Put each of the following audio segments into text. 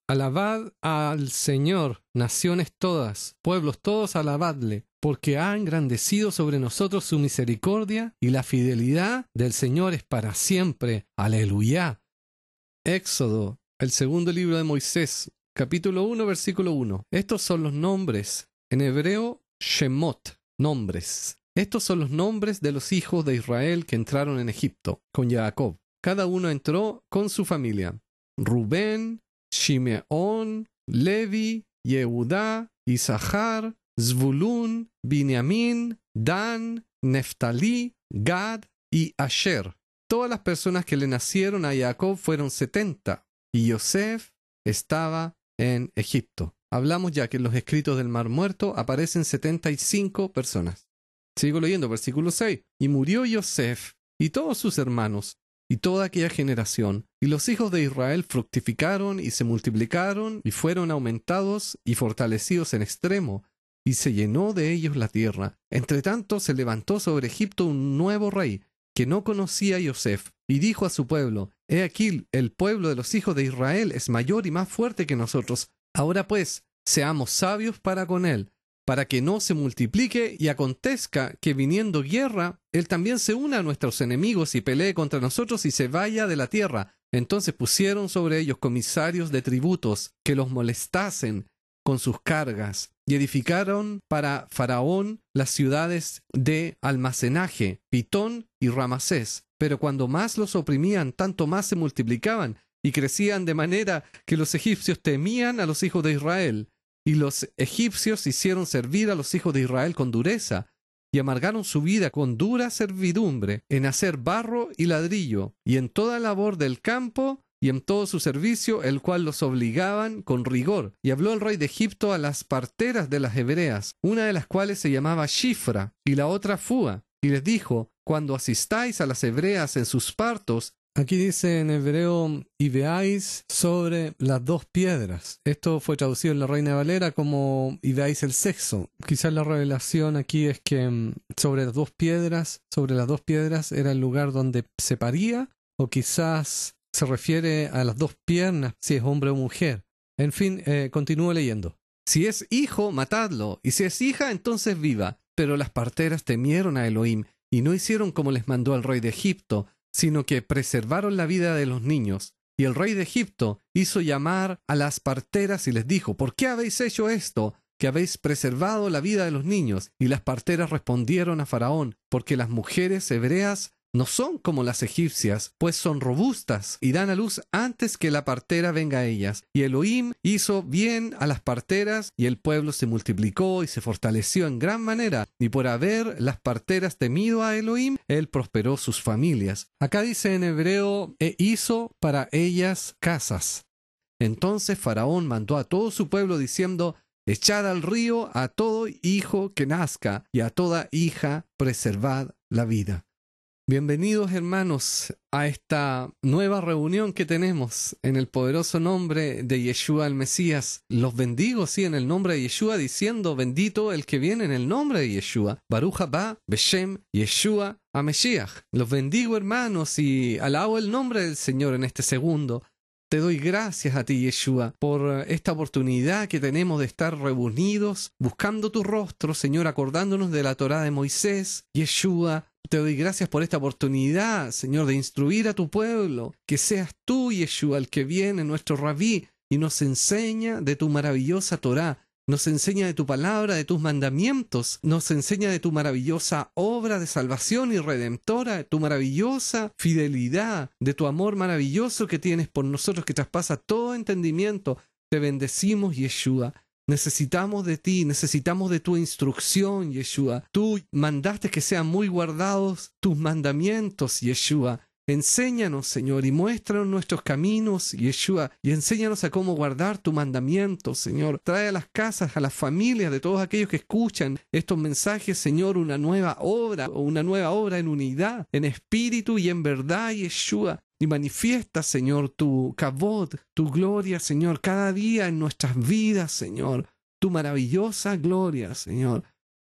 Alabad al Señor, naciones todas, pueblos todos, alabadle, porque ha engrandecido sobre nosotros su misericordia y la fidelidad del Señor es para siempre. Aleluya. Éxodo, el segundo libro de Moisés, capítulo 1, versículo 1. Estos son los nombres, en hebreo, Shemot, nombres. Estos son los nombres de los hijos de Israel que entraron en Egipto, con Jacob. Cada uno entró con su familia. Rubén, Shimeón, Levi, Yehudá, Isachar, Zvulún, Binyamin, Dan, Neftalí, Gad y Asher. Todas las personas que le nacieron a Jacob fueron 70, y Yosef estaba en Egipto. Hablamos ya que en los escritos del Mar Muerto aparecen 75 personas. Sigo leyendo, versículo 6. Y murió Yosef y todos sus hermanos, y toda aquella generación, y los hijos de Israel fructificaron y se multiplicaron, y fueron aumentados y fortalecidos en extremo, y se llenó de ellos la tierra. Entre tanto se levantó sobre Egipto un nuevo rey, que no conocía a Yosef, y dijo a su pueblo: He aquí, el pueblo de los hijos de Israel es mayor y más fuerte que nosotros. Ahora pues, seamos sabios para con él, para que no se multiplique y acontezca que viniendo guerra, él también se una a nuestros enemigos y pelee contra nosotros y se vaya de la tierra. Entonces pusieron sobre ellos comisarios de tributos que los molestasen con sus cargas, y edificaron para Faraón las ciudades de almacenaje, Pitón y Ramasés. Pero cuando más los oprimían, tanto más se multiplicaban y crecían, de manera que los egipcios temían a los hijos de Israel. Y los egipcios hicieron servir a los hijos de Israel con dureza, y amargaron su vida con dura servidumbre, en hacer barro y ladrillo, y en toda labor del campo, y en todo su servicio, el cual los obligaban con rigor. Y habló el rey de Egipto a las parteras de las hebreas, una de las cuales se llamaba Shifra, y la otra Fua, y les dijo: Cuando asistáis a las hebreas en sus partos, aquí dice en hebreo, y veáis sobre las dos piedras. Esto fue traducido en la Reina Valera como y veáis el sexo. Quizás la revelación aquí es que sobre las dos piedras era el lugar donde se paría, o quizás se refiere a las dos piernas, si es hombre o mujer. En fin, continúo leyendo. Si es hijo, matadlo, y si es hija, entonces viva. Pero las parteras temieron a Elohim, y no hicieron como les mandó el rey de Egipto, sino que preservaron la vida de los niños. Y el rey de Egipto hizo llamar a las parteras y les dijo: ¿Por qué habéis hecho esto, que habéis preservado la vida de los niños? Y las parteras respondieron a Faraón: Porque las mujeres hebreas no son como las egipcias, pues son robustas y dan a luz antes que la partera venga a ellas. Y Elohim hizo bien a las parteras, y el pueblo se multiplicó y se fortaleció en gran manera. Y por haber las parteras temido a Elohim, él prosperó sus familias. Acá dice en hebreo: e hizo para ellas casas. Entonces Faraón mandó a todo su pueblo diciendo: Echad al río a todo hijo que nazca, y a toda hija preservad la vida. Bienvenidos, hermanos, a esta nueva reunión que tenemos en el poderoso nombre de Yeshua el Mesías. Los bendigo, sí, en el nombre de Yeshua, diciendo: bendito el que viene en el nombre de Yeshua. Baruch haba Beshem Yeshua HaMashiach. Los bendigo, hermanos, y alabo el nombre del Señor en este segundo. Te doy gracias a ti, Yeshua, por esta oportunidad que tenemos de estar reunidos, buscando tu rostro, Señor, acordándonos de la Torá de Moisés. Yeshua, te doy gracias por esta oportunidad, Señor, de instruir a tu pueblo. Que seas tú, Yeshua, el que viene, nuestro rabí, y nos enseña de tu maravillosa Torá. Nos enseña de tu palabra, de tus mandamientos. Nos enseña de tu maravillosa obra de salvación y redentora, de tu maravillosa fidelidad, de tu amor maravilloso que tienes por nosotros, que traspasa todo entendimiento. Te bendecimos, Yeshua. Necesitamos de ti, necesitamos de tu instrucción, Yeshua. Tú mandaste que sean muy guardados tus mandamientos, Yeshua. Enséñanos, Señor, y muéstranos nuestros caminos, Yeshua, y enséñanos a cómo guardar tu mandamiento, Señor. Trae a las casas, a las familias de todos aquellos que escuchan estos mensajes, Señor, una nueva obra en unidad, en espíritu y en verdad, Yeshua. Y manifiesta, Señor, tu kavod, tu gloria, Señor, cada día en nuestras vidas, Señor. Tu maravillosa gloria, Señor.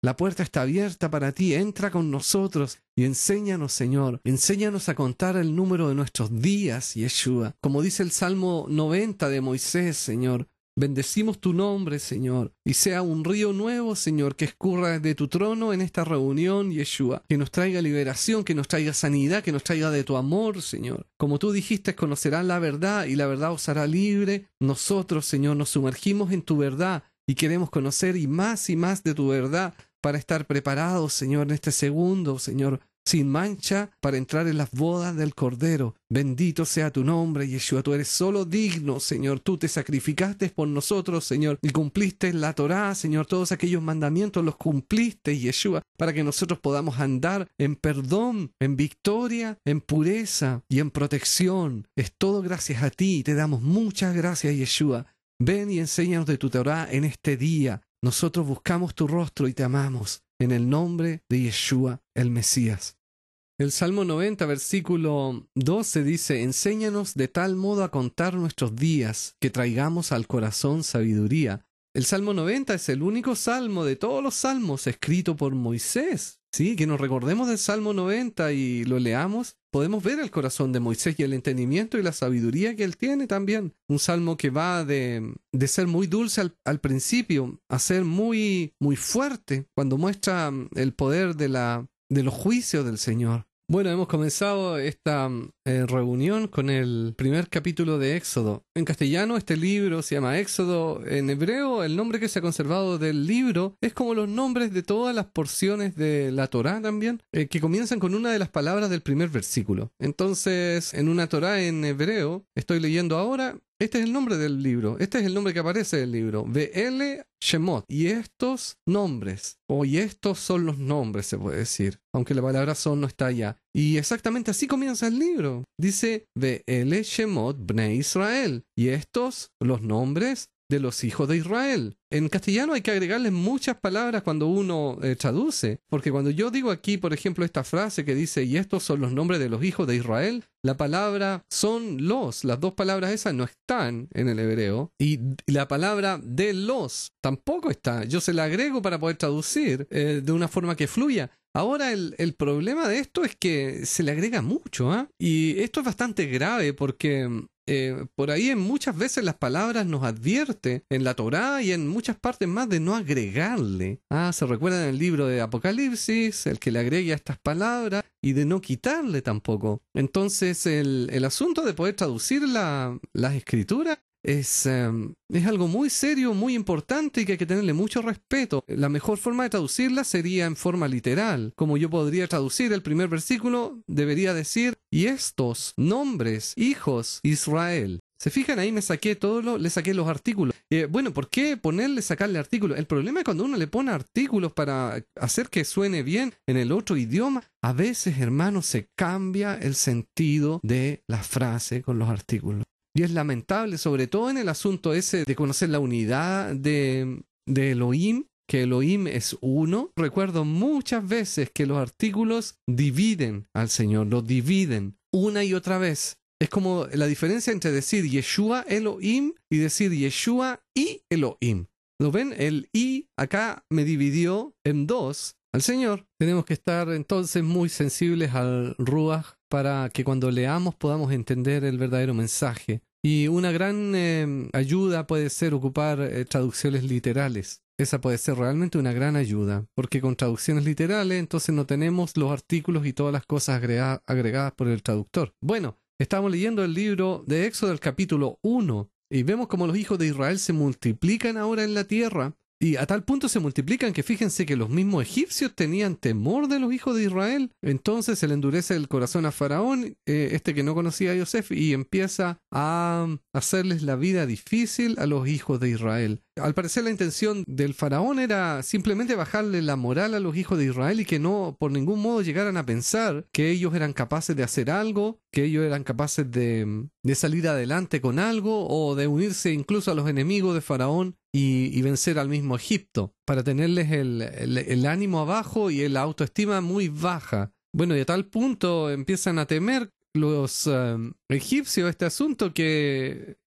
La puerta está abierta para ti. Entra con nosotros y enséñanos, Señor. Enséñanos a contar el número de nuestros días, Yeshua. Como dice el Salmo 90 de Moisés, Señor. Bendecimos tu nombre, Señor, y sea un río nuevo, Señor, que escurra desde tu trono en esta reunión, Yeshua, que nos traiga liberación, que nos traiga sanidad, que nos traiga de tu amor, Señor. Como tú dijiste, conocerán la verdad y la verdad os hará libre. Nosotros, Señor, nos sumergimos en tu verdad y queremos conocer y más de tu verdad para estar preparados, Señor, en este segundo, Señor, sin mancha, para entrar en las bodas del Cordero. Bendito sea tu nombre, Yeshua. Tú eres solo digno, Señor. Tú te sacrificaste por nosotros, Señor, y cumpliste la Torá, Señor. Todos aquellos mandamientos los cumpliste, Yeshua, para que nosotros podamos andar en perdón, en victoria, en pureza y en protección. Es todo gracias a ti. Te damos muchas gracias, Yeshua. Ven y enséñanos de tu Torá en este día. Nosotros buscamos tu rostro y te amamos. En el nombre de Yeshua, el Mesías. El Salmo 90, versículo 12 dice: enséñanos de tal modo a contar nuestros días, que traigamos al corazón sabiduría. El Salmo 90 es el único salmo de todos los salmos escrito por Moisés. Sí, que nos recordemos del Salmo 90 y lo leamos, podemos ver el corazón de Moisés y el entendimiento y la sabiduría que él tiene también. Un salmo que va de ser muy dulce al principio a ser muy fuerte cuando muestra el poder de los juicios del Señor. Bueno, hemos comenzado esta reunión con el primer capítulo de Éxodo. En castellano este libro se llama Éxodo. En hebreo el nombre que se ha conservado del libro es como los nombres de todas las porciones de la Torá también, que comienzan con una de las palabras del primer versículo. Entonces, en una Torá en hebreo, estoy leyendo ahora, este es el nombre del libro, este es el nombre que aparece del libro, Ve'ele Shemot, y estos nombres, y estos son los nombres, se puede decir, aunque la palabra son no está allá. Y exactamente así comienza el libro. Dice, Ve'ele Shemot Bnei Israel, y estos los nombres de los hijos de Israel. En castellano hay que agregarles muchas palabras cuando uno traduce, porque cuando yo digo aquí, por ejemplo, esta frase que dice, y estos son los nombres de los hijos de Israel, la palabra son los, las dos palabras esas no están en el hebreo, y la palabra de los tampoco está. Yo se la agrego para poder traducir de una forma que fluya. Ahora el problema de esto es que se le agrega mucho, ¿eh? Y esto es bastante grave porque por ahí en muchas veces las palabras nos advierte en la Torá y en muchas partes más de no agregarle. Se recuerda en el libro de Apocalipsis, el que le agregue a estas palabras y de no quitarle tampoco. Entonces el asunto de poder traducir las escrituras es algo muy serio, muy importante y que hay que tenerle mucho respeto. La mejor forma de traducirla sería en forma literal. Como yo podría traducir el primer versículo, debería decir, y estos nombres, hijos Israel. ¿Se fijan? Ahí me saqué le saqué los artículos. Bueno, ¿por qué sacarle artículos? El problema es cuando uno le pone artículos para hacer que suene bien en el otro idioma. A veces, hermanos, se cambia el sentido de la frase con los artículos. Y es lamentable, sobre todo en el asunto ese de conocer la unidad de Elohim, que Elohim es uno. Recuerdo muchas veces que los artículos dividen al Señor, lo dividen una y otra vez. Es como la diferencia entre decir Yeshua Elohim y decir Yeshua y Elohim. ¿Lo ven? El y acá me dividió en dos al Señor. Tenemos que estar entonces muy sensibles al Ruach para que cuando leamos podamos entender el verdadero mensaje. Y una gran ayuda puede ser ocupar traducciones literales. Esa puede ser realmente una gran ayuda, porque con traducciones literales entonces no tenemos los artículos y todas las cosas agregadas por el traductor. Bueno, estamos leyendo el libro de Éxodo, el capítulo 1, y vemos cómo los hijos de Israel se multiplican ahora en la tierra. Y a tal punto se multiplican que fíjense que los mismos egipcios tenían temor de los hijos de Israel. Entonces se le endurece el corazón a Faraón, que no conocía a Yosef, y empieza a hacerles la vida difícil a los hijos de Israel. Al parecer la intención del Faraón era simplemente bajarle la moral a los hijos de Israel y que no por ningún modo llegaran a pensar que ellos eran capaces de hacer algo, que ellos eran capaces de salir adelante con algo o de unirse incluso a los enemigos de Faraón y vencer al mismo Egipto, para tenerles el ánimo abajo y la autoestima muy baja. Bueno, y a tal punto empiezan a temer los egipcios este asunto que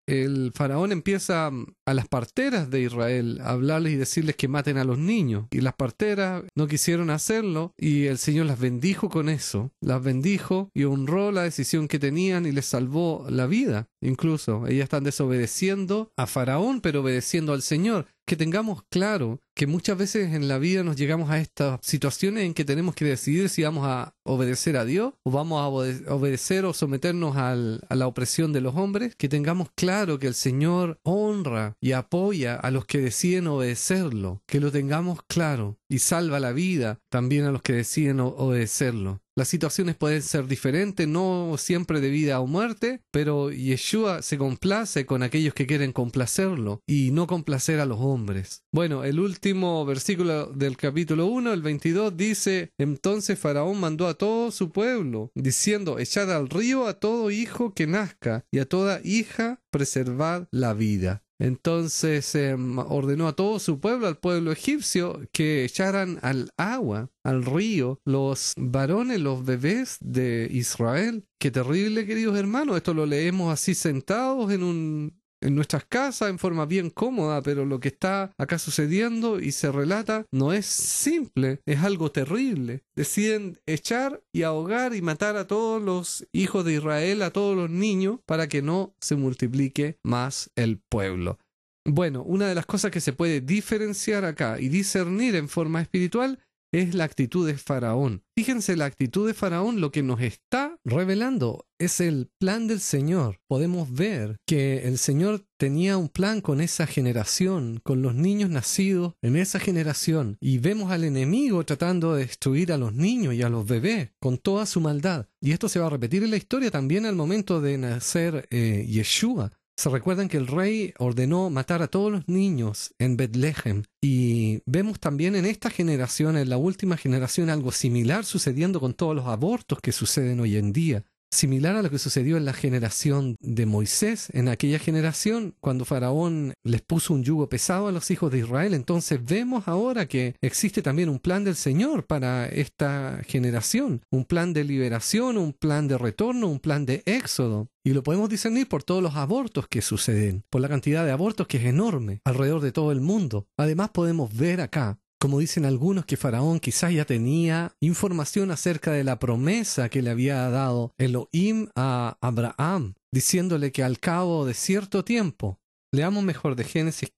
el faraón empieza a las parteras de Israel a hablarles y decirles que maten a los niños. Y las parteras no quisieron hacerlo y el Señor las bendijo con eso. Las bendijo y honró la decisión que tenían y les salvó la vida. Incluso ellas están desobedeciendo a Faraón, pero obedeciendo al Señor. Que tengamos claro que muchas veces en la vida nos llegamos a estas situaciones en que tenemos que decidir si vamos a obedecer a Dios o vamos a obedecer o someternos a la opresión de los hombres. Que tengamos claro que el Señor honra y apoya a los que deciden obedecerlo. Que lo tengamos claro y salva la vida también a los que deciden obedecerlo. Las situaciones pueden ser diferentes, no siempre de vida o muerte, pero Yeshua se complace con aquellos que quieren complacerlo y no complacer a los hombres. Bueno, el último versículo del capítulo 1, el 22, dice: Entonces Faraón mandó a todo su pueblo, diciendo: Echad al río a todo hijo que nazca, y a toda hija preservad la vida. Entonces ordenó a todo su pueblo, al pueblo egipcio, que echaran al agua, al río, los varones, los bebés de Israel. Qué terrible, queridos hermanos. Esto lo leemos así sentados en nuestras casas en forma bien cómoda, pero lo que está acá sucediendo y se relata no es simple, es algo terrible. Deciden echar y ahogar y matar a todos los hijos de Israel, a todos los niños, para que no se multiplique más el pueblo. Bueno, una de las cosas que se puede diferenciar acá y discernir en forma espiritual es la actitud de Faraón. Fíjense, la actitud de Faraón lo que nos está revelando es el plan del Señor. Podemos ver que el Señor tenía un plan con esa generación, con los niños nacidos en esa generación. Y vemos al enemigo tratando de destruir a los niños y a los bebés con toda su maldad. Y esto se va a repetir en la historia también al momento de nacer Yeshua. Se recuerdan que el rey ordenó matar a todos los niños en Betlehem. Y vemos también en esta generación, en la última generación, algo similar sucediendo con todos los abortos que suceden hoy en día. Similar a lo que sucedió en la generación de Moisés, en aquella generación, cuando Faraón les puso un yugo pesado a los hijos de Israel. Entonces vemos ahora que existe también un plan del Señor para esta generación, un plan de liberación, un plan de retorno, un plan de éxodo. Y lo podemos discernir por todos los abortos que suceden, por la cantidad de abortos que es enorme alrededor de todo el mundo. Además podemos ver acá, como dicen algunos, que Faraón quizás ya tenía información acerca de la promesa que le había dado Elohim a Abraham, diciéndole que al cabo de cierto tiempo, leamos mejor de Génesis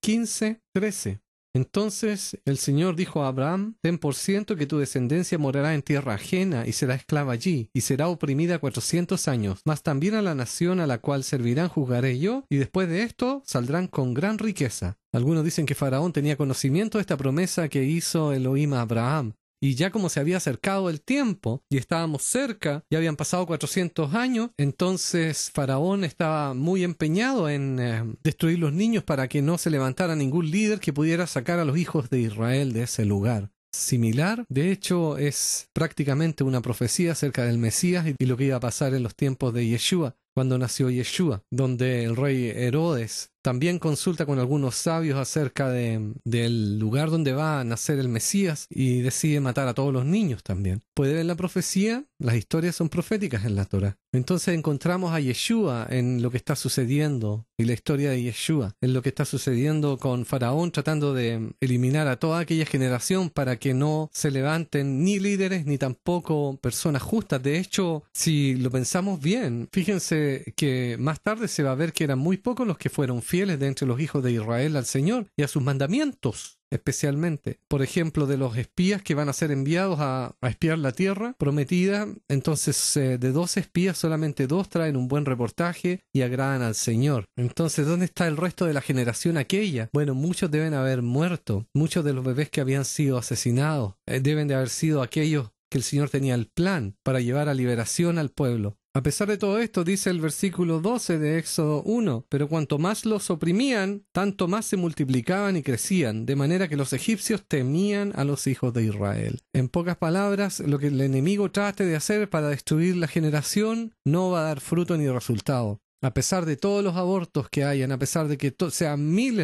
15:13. Entonces el Señor dijo a Abraham: Ten por ciento que tu descendencia morará en tierra ajena y será esclava allí, y será oprimida 400 años. Mas también a la nación a la cual servirán juzgaré yo, y después de esto saldrán con gran riqueza. Algunos dicen que Faraón tenía conocimiento de esta promesa que hizo Elohim a Abraham. Y ya como se había acercado el tiempo y estábamos cerca, ya habían pasado 400 años, entonces Faraón estaba muy empeñado en destruir los niños para que no se levantara ningún líder que pudiera sacar a los hijos de Israel de ese lugar. Similar, de hecho, es prácticamente una profecía acerca del Mesías y lo que iba a pasar en los tiempos de Yeshua, cuando nació Yeshua, donde el rey Herodes también consulta con algunos sabios acerca del lugar donde va a nacer el Mesías y decide matar a todos los niños también. Puede ver la profecía, las historias son proféticas en la Torá. Entonces encontramos a Yeshua en lo que está sucediendo y la historia de Yeshua, en lo que está sucediendo con Faraón tratando de eliminar a toda aquella generación para que no se levanten ni líderes ni tampoco personas justas. De hecho, si lo pensamos bien, fíjense que más tarde se va a ver que eran muy pocos los que fueron fieles de entre los hijos de Israel al Señor y a sus mandamientos, especialmente. Por ejemplo, de los espías que van a ser enviados a espiar la tierra prometida, entonces de 12 espías solamente 2 traen un buen reportaje y agradan al Señor. Entonces, ¿dónde está el resto de la generación aquella? Bueno, muchos deben haber muerto. Muchos de los bebés que habían sido asesinados deben de haber sido aquellos que el Señor tenía el plan para llevar a liberación al pueblo. A pesar de todo esto, dice el versículo 12 de Éxodo 1, pero cuanto más los oprimían, tanto más se multiplicaban y crecían, de manera que los egipcios temían a los hijos de Israel. En pocas palabras, lo que el enemigo trate de hacer para destruir la generación no va a dar fruto ni resultado. A pesar de todos los abortos que hayan, a pesar de que sean miles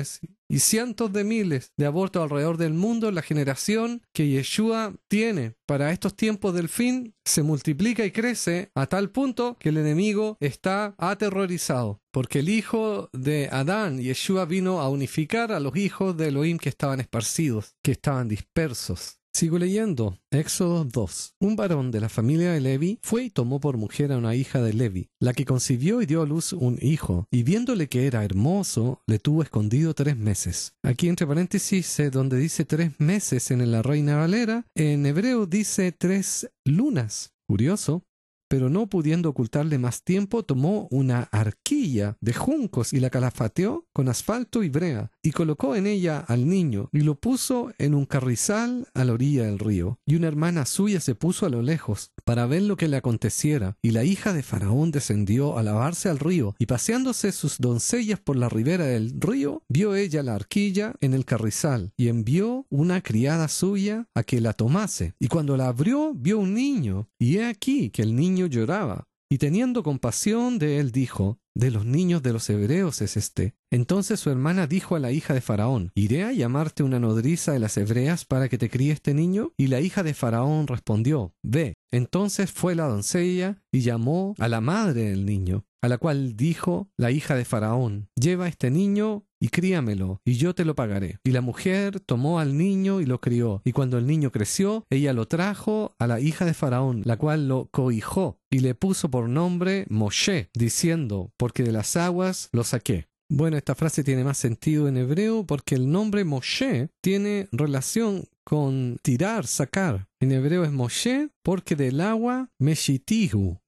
y cientos de miles de abortos alrededor del mundo, la generación que Yeshua tiene para estos tiempos del fin se multiplica y crece a tal punto que el enemigo está aterrorizado, porque el hijo de Adán, Yeshua, vino a unificar a los hijos de Elohim que estaban esparcidos, que estaban dispersos. Sigo leyendo. Éxodo 2. Un varón de la familia de Levi fue y tomó por mujer a una hija de Levi, la que concibió y dio a luz un hijo, y viéndole que era hermoso, le tuvo escondido 3 meses. Aquí entre paréntesis, donde dice 3 meses en la Reina Valera, en hebreo dice 3 lunas. Curioso. Pero no pudiendo ocultarle más tiempo, tomó una arquilla de juncos y la calafateó con asfalto y brea, y colocó en ella al niño, y lo puso en un carrizal a la orilla del río. Y una hermana suya se puso a lo lejos, para ver lo que le aconteciera. Y la hija de Faraón descendió a lavarse al río, y paseándose sus doncellas por la ribera del río, vio ella la arquilla en el carrizal, y envió una criada suya a que la tomase. Y cuando la abrió, vio un niño, y he aquí que el niño lloraba, y teniendo compasión de él dijo: de los niños de los hebreos es este. Entonces su hermana dijo a la hija de Faraón: ¿iré a llamarte una nodriza de las hebreas para que te críe este niño? Y la hija de Faraón respondió: ve. Entonces fue la doncella y llamó a la madre del niño, a la cual dijo la hija de Faraón: lleva este niño y críamelo, y yo te lo pagaré. Y la mujer tomó al niño y lo crió, y cuando el niño creció, ella lo trajo a la hija de Faraón, la cual lo cohijó, y le puso por nombre Moshe, diciendo: porque de las aguas lo saqué. Bueno, esta frase tiene más sentido en hebreo porque el nombre Moshe tiene relación con tirar, sacar. En hebreo es Moshe porque del agua meshitihu,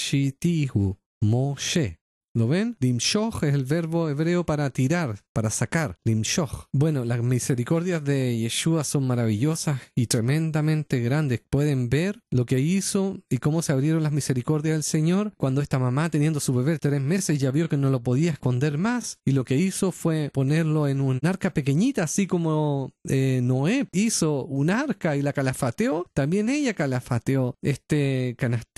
Moshe. ¿Lo ven? Limshoch es el verbo hebreo para tirar, para sacar. Limshoch. Bueno, las misericordias de Yeshua son maravillosas y tremendamente grandes. Pueden ver lo que hizo y cómo se abrieron las misericordias del Señor cuando esta mamá, teniendo su bebé 3 meses, ya vio que no lo podía esconder más. Y lo que hizo fue ponerlo en un arca pequeñita, así como Noé hizo un arca y la calafateó. También ella calafateó este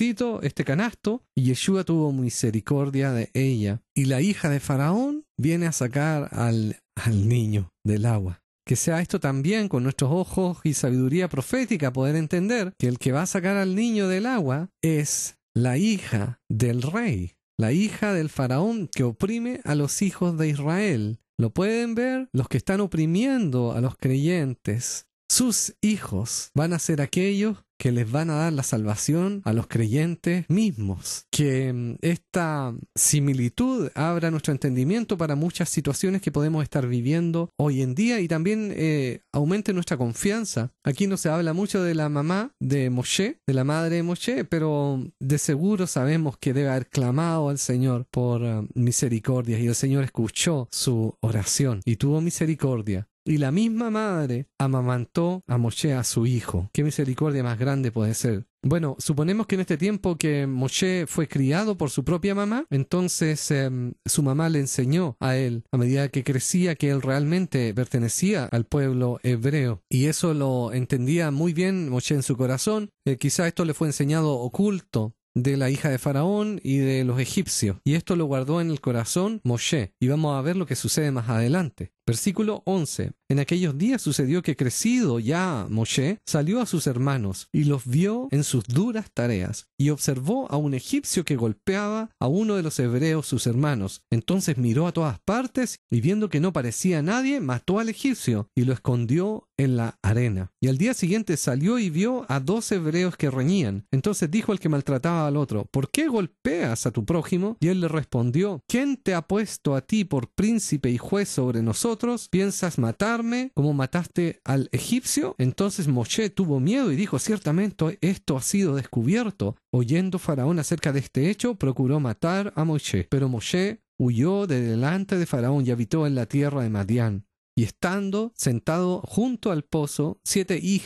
canasto, y Yeshua tuvo misericordia de ella. Y la hija de Faraón viene a sacar al niño del agua. Que sea esto también con nuestros ojos y sabiduría profética, poder entender que el que va a sacar al niño del agua es la hija del rey, la hija del Faraón que oprime a los hijos de Israel. ¿Lo pueden ver? Los que están oprimiendo a los creyentes. Sus hijos van a ser aquellos que les van a dar la salvación a los creyentes mismos. Que esta similitud abra nuestro entendimiento para muchas situaciones que podemos estar viviendo hoy en día y también aumente nuestra confianza. Aquí no se habla mucho de la mamá de Moshe, de la madre de Moshe, pero de seguro sabemos que debe haber clamado al Señor por misericordia, y el Señor escuchó su oración y tuvo misericordia. Y la misma madre amamantó a Moshe, a su hijo. ¿Qué misericordia más grande puede ser? Bueno, suponemos que en este tiempo que Moshe fue criado por su propia mamá, entonces su mamá le enseñó a él, a medida que crecía, que él realmente pertenecía al pueblo hebreo. Y eso lo entendía muy bien Moshe en su corazón. Quizá esto le fue enseñado oculto de la hija de Faraón y de los egipcios. Y esto lo guardó en el corazón Moshe. Y vamos a ver lo que sucede más adelante. Versículo 11. En aquellos días sucedió que crecido ya Moshe salió a sus hermanos y los vio en sus duras tareas y observó a un egipcio que golpeaba a uno de los hebreos sus hermanos. Entonces miró a todas partes y viendo que no parecía nadie, mató al egipcio y lo escondió en la arena. Y al día siguiente salió y vio a 2 hebreos que reñían. Entonces dijo al que maltrataba al otro: ¿por qué golpeas a tu prójimo? Y él le respondió: ¿quién te ha puesto a ti por príncipe y juez sobre nosotros? ¿Piensas matarme como mataste al egipcio? Entonces Moshe tuvo miedo y dijo: ciertamente esto ha sido descubierto. Oyendo Faraón acerca de este hecho, procuró matar a Moshe. Pero Moshe huyó de delante de Faraón y habitó en la tierra de Madián. Y estando sentado junto al pozo, 7 hijas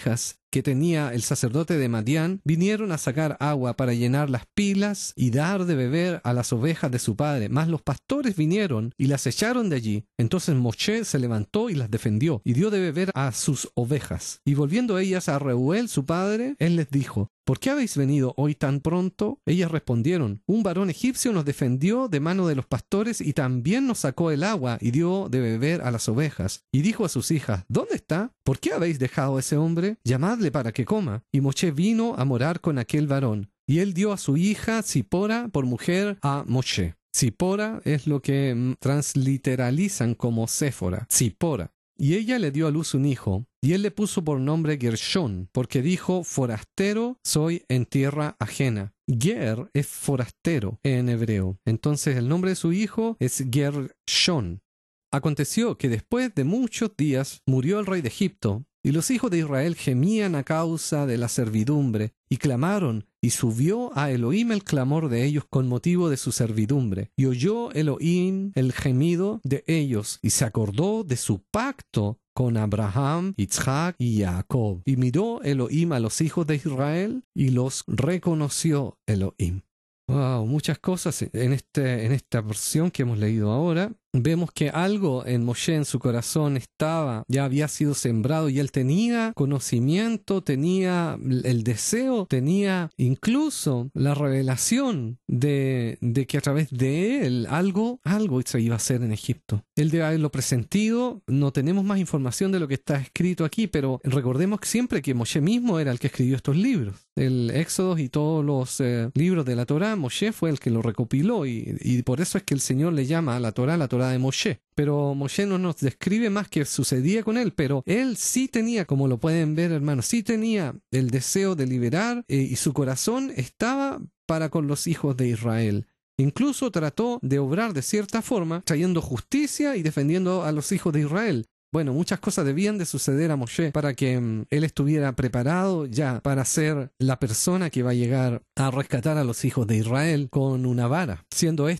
que tenía el sacerdote de Madián, vinieron a sacar agua para llenar las pilas y dar de beber a las ovejas de su padre. Mas los pastores vinieron y las echaron de allí. Entonces Moshe se levantó y las defendió, y dio de beber a sus ovejas. Y volviendo ellas a Reuel su padre, él les dijo: ¿Por qué habéis venido hoy tan pronto? Ellas respondieron: un varón egipcio nos defendió de mano de los pastores y también nos sacó el agua y dio de beber a las ovejas. Y dijo a sus hijas: ¿Dónde está? ¿Por qué habéis dejado a ese hombre? Llamadle para que coma. Y Moshe vino a morar con aquel varón. Y él dio a su hija Zipora por mujer a Moshe. Zipora es lo que transliteralizan como Séfora. Zipora. Y ella le dio a luz un hijo, y él le puso por nombre Gershón, porque dijo: forastero soy en tierra ajena. Ger es forastero en hebreo. Entonces el nombre de su hijo es Gershón. Aconteció que después de muchos días murió el rey de Egipto, y los hijos de Israel gemían a causa de la servidumbre, y clamaron, y subió a Elohim el clamor de ellos con motivo de su servidumbre. Y oyó Elohim el gemido de ellos, y se acordó de su pacto con Abraham, Isaac y Jacob. Y miró Elohim a los hijos de Israel, y los reconoció Elohim. Wow, muchas cosas en esta porción que hemos leído ahora. Vemos que algo en Moshe, en su corazón, ya había sido sembrado, y él tenía conocimiento, tenía el deseo, tenía incluso la revelación de que a través de él algo se iba a hacer en Egipto. Él debe haberlo presentido. No tenemos más información de lo que está escrito aquí, pero recordemos siempre que Moshe mismo era el que escribió estos libros. El Éxodo y todos los libros de la Torá, Moshe fue el que lo recopiló, y por eso es que el Señor le llama a la Torá de Moshe. Pero Moshe no nos describe más que sucedía con él, pero él sí tenía, como lo pueden ver, hermanos, sí tenía el deseo de liberar, y su corazón estaba para con los hijos de Israel. Incluso trató de obrar de cierta forma, trayendo justicia y defendiendo a los hijos de Israel. Bueno, muchas cosas debían de suceder a Moshe para que él estuviera preparado ya para ser la persona que va a llegar a rescatar a los hijos de Israel con una vara. Siendo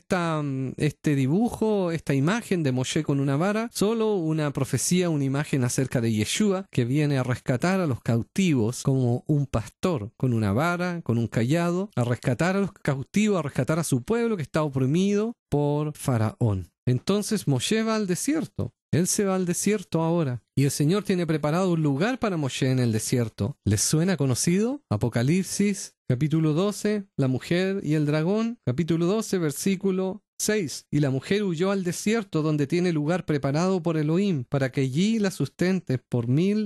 este dibujo, esta imagen de Moshe con una vara, solo una profecía, una imagen acerca de Yeshua, que viene a rescatar a los cautivos como un pastor, con una vara, con un cayado, a rescatar a los cautivos, a rescatar a su pueblo que está oprimido por Faraón. Entonces Moshe va al desierto. Él se va al desierto ahora, y el Señor tiene preparado un lugar para Moshe en el desierto. ¿Les suena conocido? Apocalipsis, capítulo 12, la mujer y el dragón, capítulo 12, versículo 6. Y la mujer huyó al desierto, donde tiene lugar preparado por Elohim, para que allí la sustente por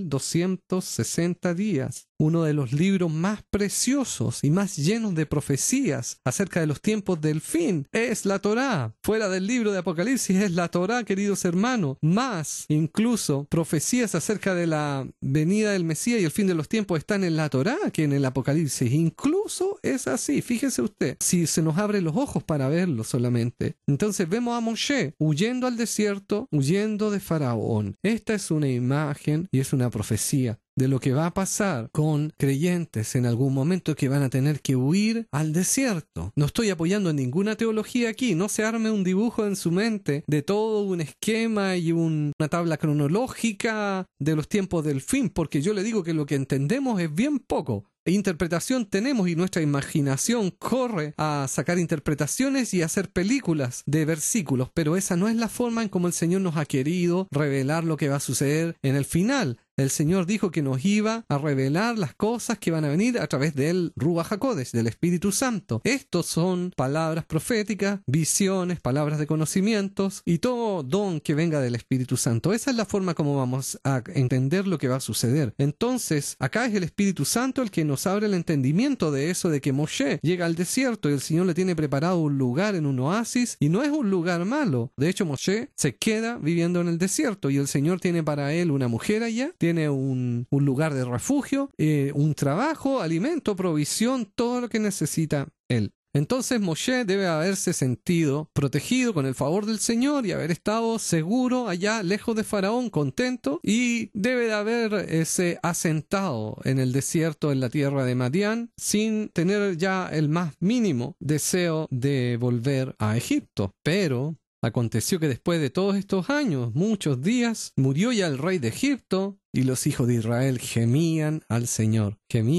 1260 días. Uno de los libros más preciosos y más llenos de profecías acerca de los tiempos del fin es la Torá. Fuera del libro de Apocalipsis es la Torá, queridos hermanos. Más, incluso, profecías acerca de la venida del Mesías y el fin de los tiempos están en la Torá que en el Apocalipsis. Incluso es así, fíjese usted, si se nos abren los ojos para verlo solamente. Entonces vemos a Moshe huyendo al desierto, huyendo de Faraón. Esta es una imagen y es una profecía de lo que va a pasar con creyentes en algún momento que van a tener que huir al desierto. No estoy apoyando en ninguna teología aquí, no se arme un dibujo en su mente de todo un esquema y una tabla cronológica de los tiempos del fin, porque yo le digo que lo que entendemos es bien poco. Interpretación tenemos y nuestra imaginación corre a sacar interpretaciones y hacer películas de versículos, pero esa no es la forma en como el Señor nos ha querido revelar lo que va a suceder en el final. El Señor dijo que nos iba a revelar las cosas que van a venir a través del Ruach HaKodesh, del Espíritu Santo. Estos son palabras proféticas, visiones, palabras de conocimientos y todo don que venga del Espíritu Santo. Esa es la forma como vamos a entender lo que va a suceder. Entonces, acá es el Espíritu Santo el que nos abre el entendimiento de eso, de que Moshe llega al desierto y el Señor le tiene preparado un lugar en un oasis, y no es un lugar malo. De hecho, Moshe se queda viviendo en el desierto y el Señor tiene para él una mujer allá, tiene un lugar de refugio, un trabajo, alimento, provisión, todo lo que necesita él. Entonces Moshe debe haberse sentido protegido con el favor del Señor y haber estado seguro allá lejos de Faraón, contento, y debe de haberse asentado en el desierto en la tierra de Madián sin tener ya el más mínimo deseo de volver a Egipto. Pero Aconteció que después de todos estos años, muchos días, murió ya el rey de Egipto, y los hijos de Israel gemían al Señor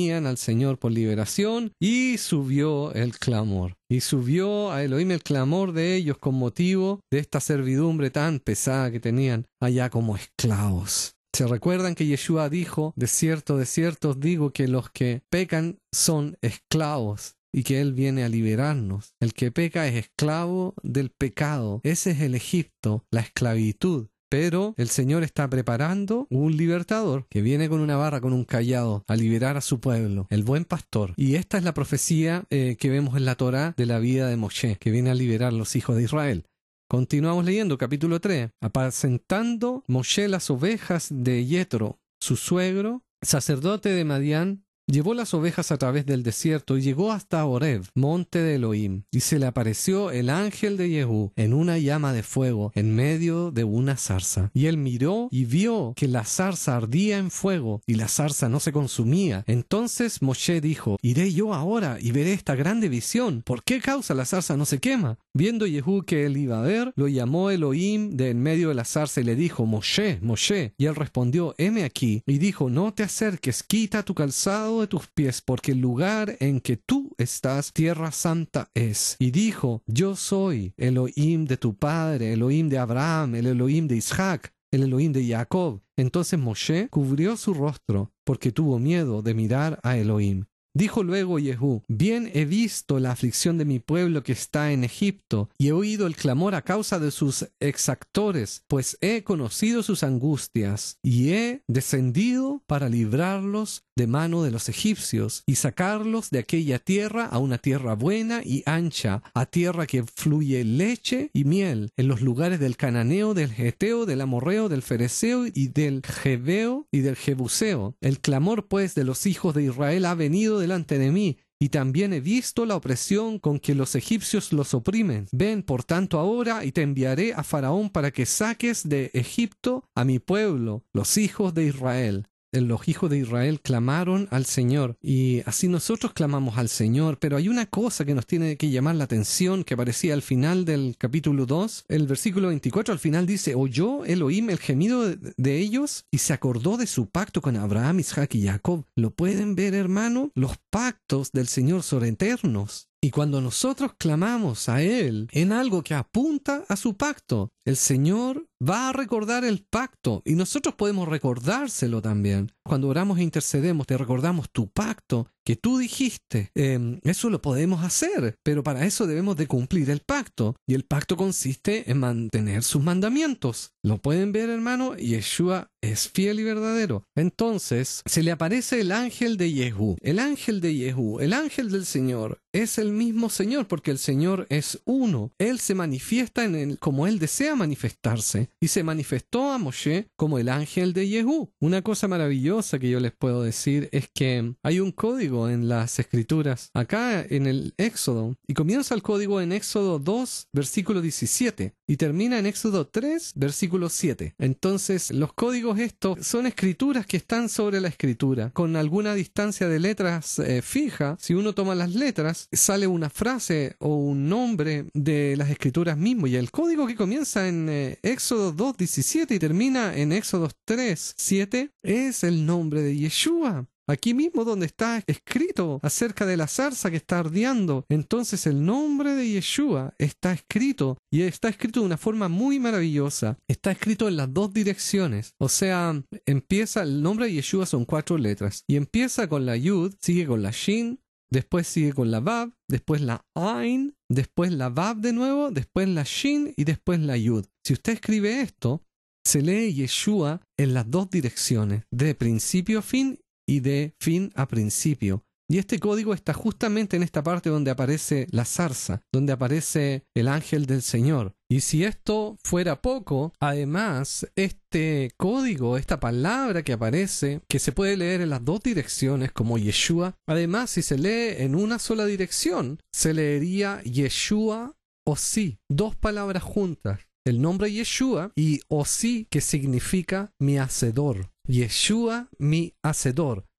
por liberación, y subió el clamor. Y subió a Elohim el clamor de ellos con motivo de esta servidumbre tan pesada que tenían allá como esclavos. ¿Se recuerdan que Yeshua dijo, de cierto os digo que los que pecan son esclavos y que Él viene a liberarnos? El que peca es esclavo del pecado. Ese es el Egipto, la esclavitud. Pero el Señor está preparando un libertador que viene con una barra, con un cayado, a liberar a su pueblo, el buen pastor. Y esta es la profecía que vemos en la Torá de la vida de Moshe, que viene a liberar a los hijos de Israel. Continuamos leyendo, capítulo 3. Apacentando Moshe las ovejas de Yetro, su suegro, sacerdote de Madián, llevó las ovejas a través del desierto y llegó hasta Horeb, monte de Elohim, y se le apareció el ángel de Yehú en una llama de fuego en medio de una zarza. Y él miró y vio que la zarza ardía en fuego y la zarza no se consumía. Entonces Moshe dijo, iré yo ahora y veré esta grande visión. ¿Por qué causa la zarza no se quema? Viendo Yehú que él iba a ver, lo llamó Elohim de en medio de la zarza y le dijo, Moshe, Moshe. Y él respondió, heme aquí. Y dijo, no te acerques, quita tu calzado de tus pies, porque el lugar en que tú estás, tierra santa es. Y dijo, yo soy Elohim de tu padre, Elohim de Abraham, el Elohim de Isaac, el Elohim de Jacob. Entonces Moshe cubrió su rostro, porque tuvo miedo de mirar a Elohim. Dijo luego Yehú, bien he visto la aflicción de mi pueblo que está en Egipto, y he oído el clamor a causa de sus exactores, pues he conocido sus angustias, y he descendido para librarlos de mano de los egipcios, y sacarlos de aquella tierra a una tierra buena y ancha, a tierra que fluye leche y miel, en los lugares del cananeo, del geteo, del amorreo, del fereceo y del jebeo y del jebuseo. El clamor pues de los hijos de Israel ha venido delante de mí, y también he visto la opresión con que los egipcios los oprimen. Ven por tanto ahora y te enviaré a Faraón para que saques de Egipto a mi pueblo, los hijos de Israel. Los hijos de Israel clamaron al Señor, y así nosotros clamamos al Señor. Pero hay una cosa que nos tiene que llamar la atención, que aparecía al final del capítulo 2, el versículo 24 al final dice, oyó Elohim el gemido de ellos y se acordó de su pacto con Abraham, Isaac y Jacob. ¿Lo pueden ver, hermano? Los pactos del Señor son eternos. Y cuando nosotros clamamos a Él en algo que apunta a su pacto, el Señor va a recordar el pacto y nosotros podemos recordárselo también. Cuando oramos e intercedemos, te recordamos tu pacto que tú dijiste. Eso lo podemos hacer, pero para eso debemos de cumplir el pacto. Y el pacto consiste en mantener sus mandamientos. ¿Lo pueden ver, hermano? Yeshua es fiel y verdadero. Entonces, se le aparece el ángel de Yehú. El ángel de Yehú, el ángel del Señor, es el mismo Señor, porque el Señor es uno. Él se manifiesta en él como Él desea manifestarse. Y se manifestó a Moshe como el ángel de Yehú. Una cosa maravillosa que yo les puedo decir es que hay un código en las Escrituras, acá en el Éxodo, y comienza el código en Éxodo 2, versículo 17, y termina en Éxodo 3, versículo 7. Entonces, los códigos estos son escrituras que están sobre la escritura, con alguna distancia de letras fija. Si uno toma las letras, sale una frase o un nombre de las escrituras mismo, y el código que comienza en Éxodo 2, 17 y termina en Éxodo 3, 7 es el nombre de Yeshua. Aquí mismo donde está escrito acerca de la zarza que está ardiendo. Entonces el nombre de Yeshua está escrito, y está escrito de una forma muy maravillosa. Está escrito en las dos direcciones. O sea, empieza, el nombre de Yeshua son 4 letras. Y empieza con la Yud, sigue con la Shin, después sigue con la Vav, después la Ain, después la Vav de nuevo, después la Shin y después la Yud. Si usted escribe esto, se lee Yeshua en las dos direcciones, de principio a fin y de fin a principio. Y este código está justamente en esta parte donde aparece la zarza, donde aparece el ángel del Señor. Y si esto fuera poco, además, este código, esta palabra que aparece, que se puede leer en las dos direcciones como Yeshua, además, si se lee en una sola dirección, se leería Yeshua Osí, 2 palabras juntas. El nombre Yeshua y Osí, que significa mi hacedor. Yeshua, mi hacedor.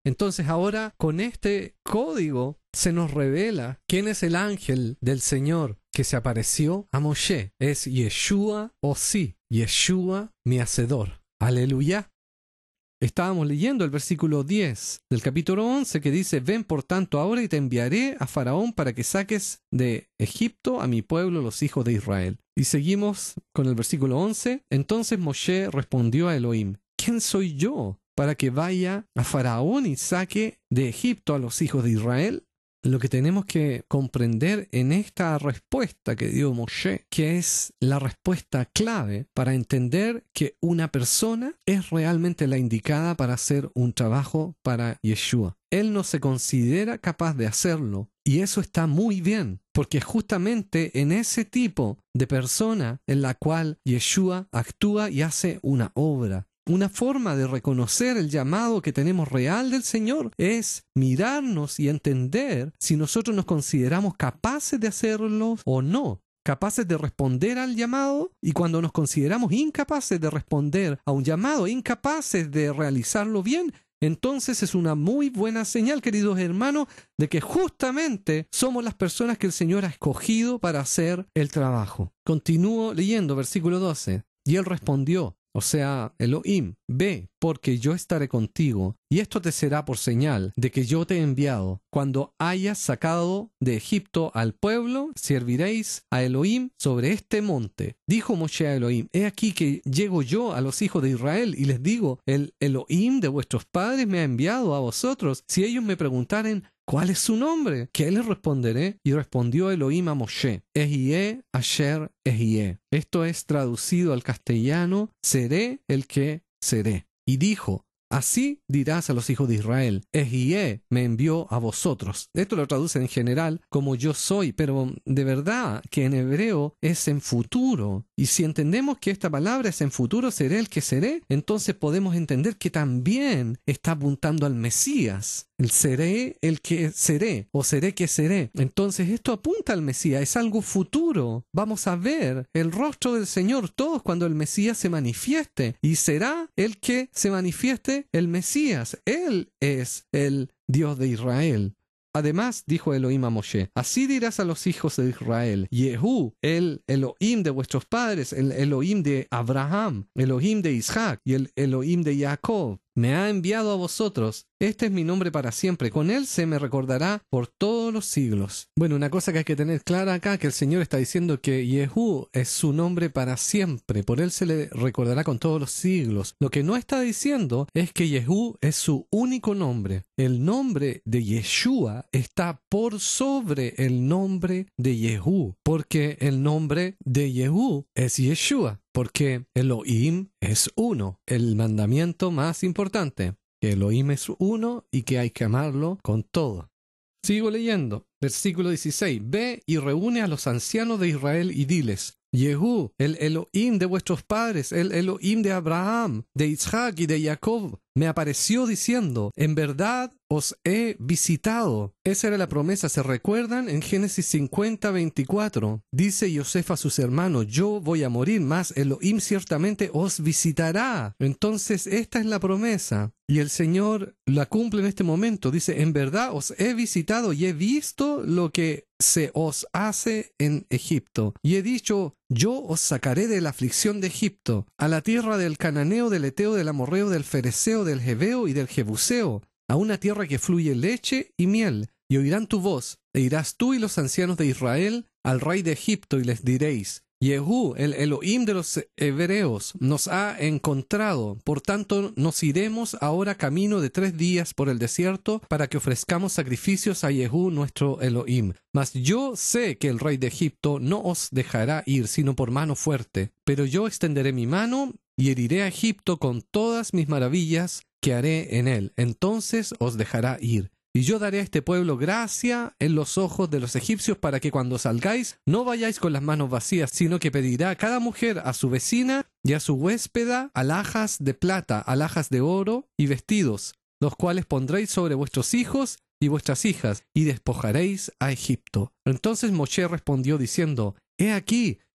Entonces ahora con este código se nos revela quién es el ángel del Señor que se apareció a Moshe. Es Yeshua Osí, Yeshua mi hacedor. Aleluya. Estábamos leyendo el versículo 10 del capítulo 11 que dice: ven por tanto ahora y te enviaré a Faraón para que saques de Egipto a mi pueblo, los hijos de Israel. Y seguimos con el versículo 11. Entonces Moshe respondió a Elohim: ¿quién soy yo para que vaya a Faraón y saque de Egipto a los hijos de Israel? Lo que tenemos que comprender en esta respuesta que dio Moshe, que es la respuesta clave para entender que una persona es realmente la indicada para hacer un trabajo para Yeshua. Él no se considera capaz de hacerlo, y eso está muy bien, porque justamente en ese tipo de persona en la cual Yeshua actúa y hace una obra. Una forma de reconocer el llamado que tenemos real del Señor es mirarnos y entender si nosotros nos consideramos capaces de hacerlo o no, capaces de responder al llamado, y cuando nos consideramos incapaces de responder a un llamado, incapaces de realizarlo bien, entonces es una muy buena señal, queridos hermanos, de que justamente somos las personas que el Señor ha escogido para hacer el trabajo. Continúo leyendo versículo 12. Y él respondió, o sea, Elohim: ve, porque yo estaré contigo, y esto te será por señal de que yo te he enviado. Cuando hayas sacado de Egipto al pueblo, serviréis a Elohim sobre este monte. Dijo Moshe a Elohim: he aquí que llego yo a los hijos de Israel, y les digo: el Elohim de vuestros padres me ha enviado a vosotros. Si ellos me preguntaren: ¿cuál es su nombre?, ¿qué les responderé? Y respondió Elohim a Moshe: Ehie Asher Ehie. Esto es traducido al castellano: seré el que seré. Y dijo: así dirás a los hijos de Israel: Ehie me envió a vosotros. Esto lo traduce en general como yo soy, pero de verdad que en hebreo es en futuro. Y si entendemos que esta palabra es en futuro, seré el que seré, entonces podemos entender que también está apuntando al Mesías. El seré el que seré, o seré que seré. Entonces esto apunta al Mesías, es algo futuro. Vamos a ver el rostro del Señor todos cuando el Mesías se manifieste, y será el que se manifieste el Mesías. Él es el Dios de Israel. Además, dijo Elohim a Moshe: así dirás a los hijos de Israel: Yehú, el Elohim de vuestros padres, el Elohim de Abraham, Elohim de Isaac y el Elohim de Jacob, me ha enviado a vosotros. Este es mi nombre para siempre. Con él se me recordará por todos los siglos. Bueno, una cosa que hay que tener clara acá, que el Señor está diciendo que Yehú es su nombre para siempre. Por él se le recordará con todos los siglos. Lo que no está diciendo es que Yehú es su único nombre. El nombre de Yeshua está por sobre el nombre de Yehú, porque el nombre de Yehú es Yeshua. Porque Elohim es uno, el mandamiento más importante, que Elohim es uno y que hay que amarlo con todo. Sigo leyendo, versículo 16. Ve y reúne a los ancianos de Israel y diles: Yehú, el Elohim de vuestros padres, el Elohim de Abraham, de Isaac y de Jacob, me apareció diciendo: en verdad os he visitado. Esa era la promesa, ¿se recuerdan? En Génesis 50, 24. Dice Yosef a sus hermanos: yo voy a morir, mas Elohim ciertamente os visitará. Entonces esta es la promesa. Y el Señor la cumple en este momento. Dice: en verdad os he visitado y he visto lo que se os hace en Egipto. Y he dicho: yo os sacaré de la aflicción de Egipto, a la tierra del cananeo, del eteo, del amorreo, del fereceo, del jebeo y del jebuseo, a una tierra que fluye leche y miel. Y oirán tu voz, e irás tú y los ancianos de Israel al rey de Egipto, y les diréis: Yehú, el Elohim de los hebreos, nos ha encontrado. Por tanto, nos iremos ahora camino de 3 días por el desierto para que ofrezcamos sacrificios a Yehú nuestro Elohim. Mas yo sé que el rey de Egipto no os dejará ir, sino por mano fuerte. Pero yo extenderé mi mano y heriré a Egipto con todas mis maravillas que haré en él. Entonces os dejará ir. Y yo daré a este pueblo gracia en los ojos de los egipcios, para que cuando salgáis no vayáis con las manos vacías, sino que pedirá a cada mujer a su vecina y a su huéspeda alhajas de plata, alhajas de oro y vestidos, los cuales pondréis sobre vuestros hijos y vuestras hijas, y despojaréis a Egipto. Entonces Moshe respondió diciendo: he aquí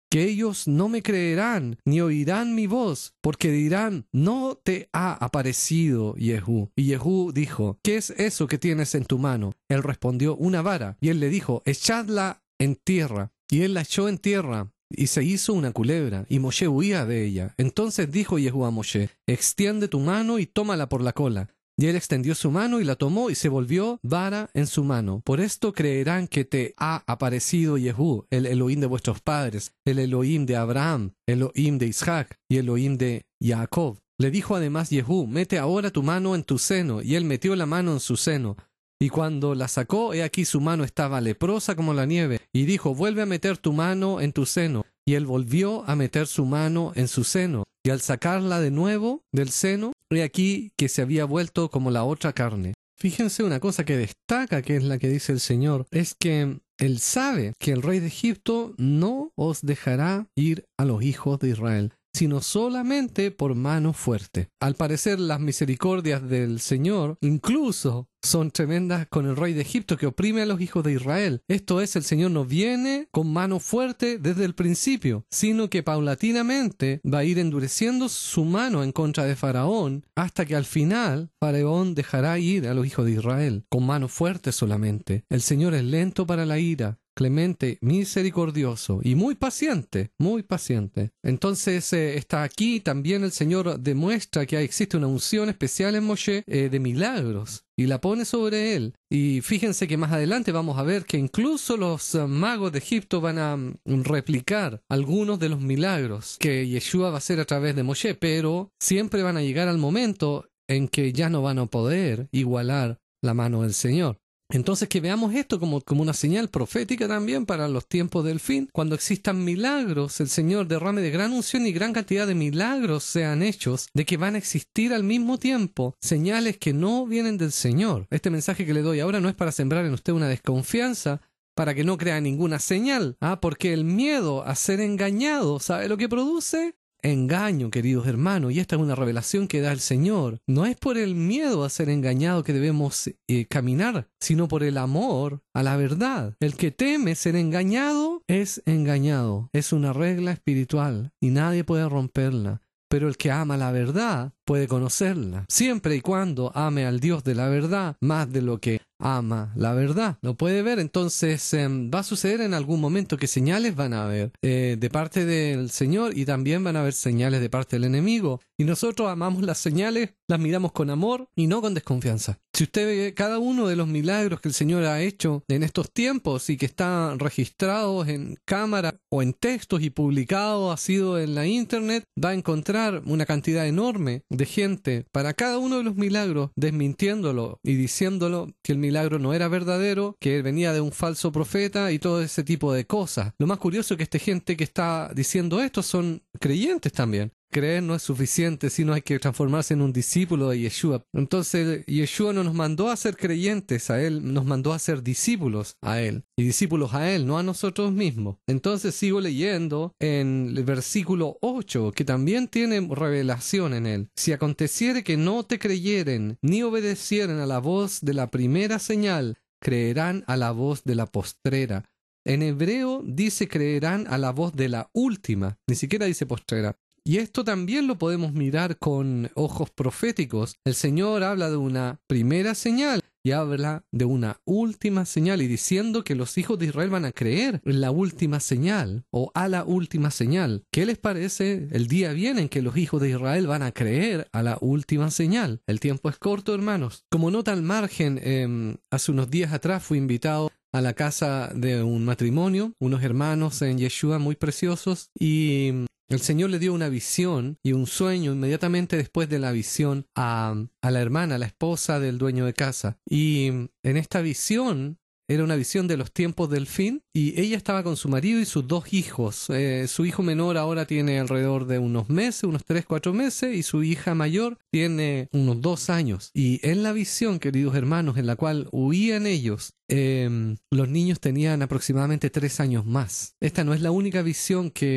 que ellos no me creerán, ni oirán mi voz, porque dirán, no te ha aparecido Jehú. Y Jehú dijo, ¿qué es eso que tienes en tu mano? Él respondió, una vara. Y él le dijo, echadla en tierra. Y él la echó en tierra, y se hizo una culebra, y Moshe huía de ella. Entonces dijo Jehú a Moshe, extiende tu mano y tómala por la cola. Y él extendió su mano y la tomó y se volvió vara en su mano. Por esto creerán que te ha aparecido Jehú, el Elohim de vuestros padres, el Elohim de Abraham, el Elohim de Isaac y el Elohim de Jacob. Le dijo además Jehú, mete ahora tu mano en tu seno. Y él metió la mano en su seno. Y cuando la sacó, he aquí su mano estaba leprosa como la nieve. Y dijo, vuelve a meter tu mano en tu seno. Y él volvió a meter su mano en su seno. Y al sacarla de nuevo del seno, he aquí que se había vuelto como la otra carne. Fíjense una cosa que destaca, que es la que dice el Señor, es que él sabe que el rey de Egipto no os dejará ir a los hijos de Israel, sino solamente por mano fuerte. Al parecer, las misericordias del Señor incluso son tremendas con el rey de Egipto que oprime a los hijos de Israel. Esto es, el Señor no viene con mano fuerte desde el principio, sino que paulatinamente va a ir endureciendo su mano en contra de Faraón hasta que al final Faraón dejará ir a los hijos de Israel con mano fuerte solamente. El Señor es lento para la ira, clemente, misericordioso y muy paciente, muy paciente. Entonces está aquí también el Señor demuestra que existe una unción especial en Moshe de milagros y la pone sobre él. Y fíjense que más adelante vamos a ver que incluso los magos de Egipto van a replicar algunos de los milagros que Yeshua va a hacer a través de Moshe, pero siempre van a llegar al momento en que ya no van a poder igualar la mano del Señor. Entonces que veamos esto como una señal profética también para los tiempos del fin. Cuando existan milagros, el Señor derrame de gran unción y gran cantidad de milagros sean hechos, de que van a existir al mismo tiempo señales que no vienen del Señor. Este mensaje que le doy ahora no es para sembrar en usted una desconfianza, para que no crea ninguna señal, porque el miedo a ser engañado, ¿sabe lo que produce? Engaño, queridos hermanos, y esta es una revelación que da el Señor. No es por el miedo a ser engañado que debemos caminar, sino por el amor a la verdad. El que teme ser engañado es engañado. Es una regla espiritual y nadie puede romperla. Pero el que ama la verdad puede conocerla, siempre y cuando ame al Dios de la verdad más de lo que ama la verdad. Lo puede ver. Entonces va a suceder en algún momento que señales van a haber de parte del Señor y también van a haber señales de parte del enemigo. Y nosotros amamos las señales, las miramos con amor y no con desconfianza. Si usted ve cada uno de los milagros que el Señor ha hecho en estos tiempos y que están registrados en cámara o en textos y publicados, ha sido en la internet, va a encontrar una cantidad enorme de gente para cada uno de los milagros desmintiéndolo y diciéndolo que el milagro no era verdadero, que venía de un falso profeta y todo ese tipo de cosas. Lo más curioso es que esta gente que está diciendo esto son creyentes también. Creer no es suficiente, sino hay que transformarse en un discípulo de Yeshua. Entonces, Yeshua no nos mandó a ser creyentes a Él, nos mandó a ser discípulos a Él. Y discípulos a Él, no a nosotros mismos. Entonces sigo leyendo en el versículo 8, que también tiene revelación en él. Si aconteciere que no te creyeren, ni obedecieren a la voz de la primera señal, creerán a la voz de la postrera. En hebreo dice creerán a la voz de la última, ni siquiera dice postrera. Y esto también lo podemos mirar con ojos proféticos. El Señor habla de una primera señal y habla de una última señal y diciendo que los hijos de Israel van a creer en la última señal o a la última señal. ¿Qué les parece? El día viene en que los hijos de Israel van a creer a la última señal. El tiempo es corto, hermanos. Como nota al margen, hace unos días atrás fui invitado a la casa de un matrimonio, unos hermanos en Yeshua muy preciosos, y el Señor le dio una visión y un sueño inmediatamente después de la visión a la hermana, a la esposa del dueño de casa. Y en esta visión era una visión de los tiempos del fin y ella estaba con su marido y sus 2 hijos. Su hijo menor ahora tiene alrededor de unos meses, unos 3, 4 meses, y su hija mayor tiene unos 2 años. Y en la visión, queridos hermanos, en la cual huían ellos, los niños tenían aproximadamente 3 años más. Esta no es la única visión que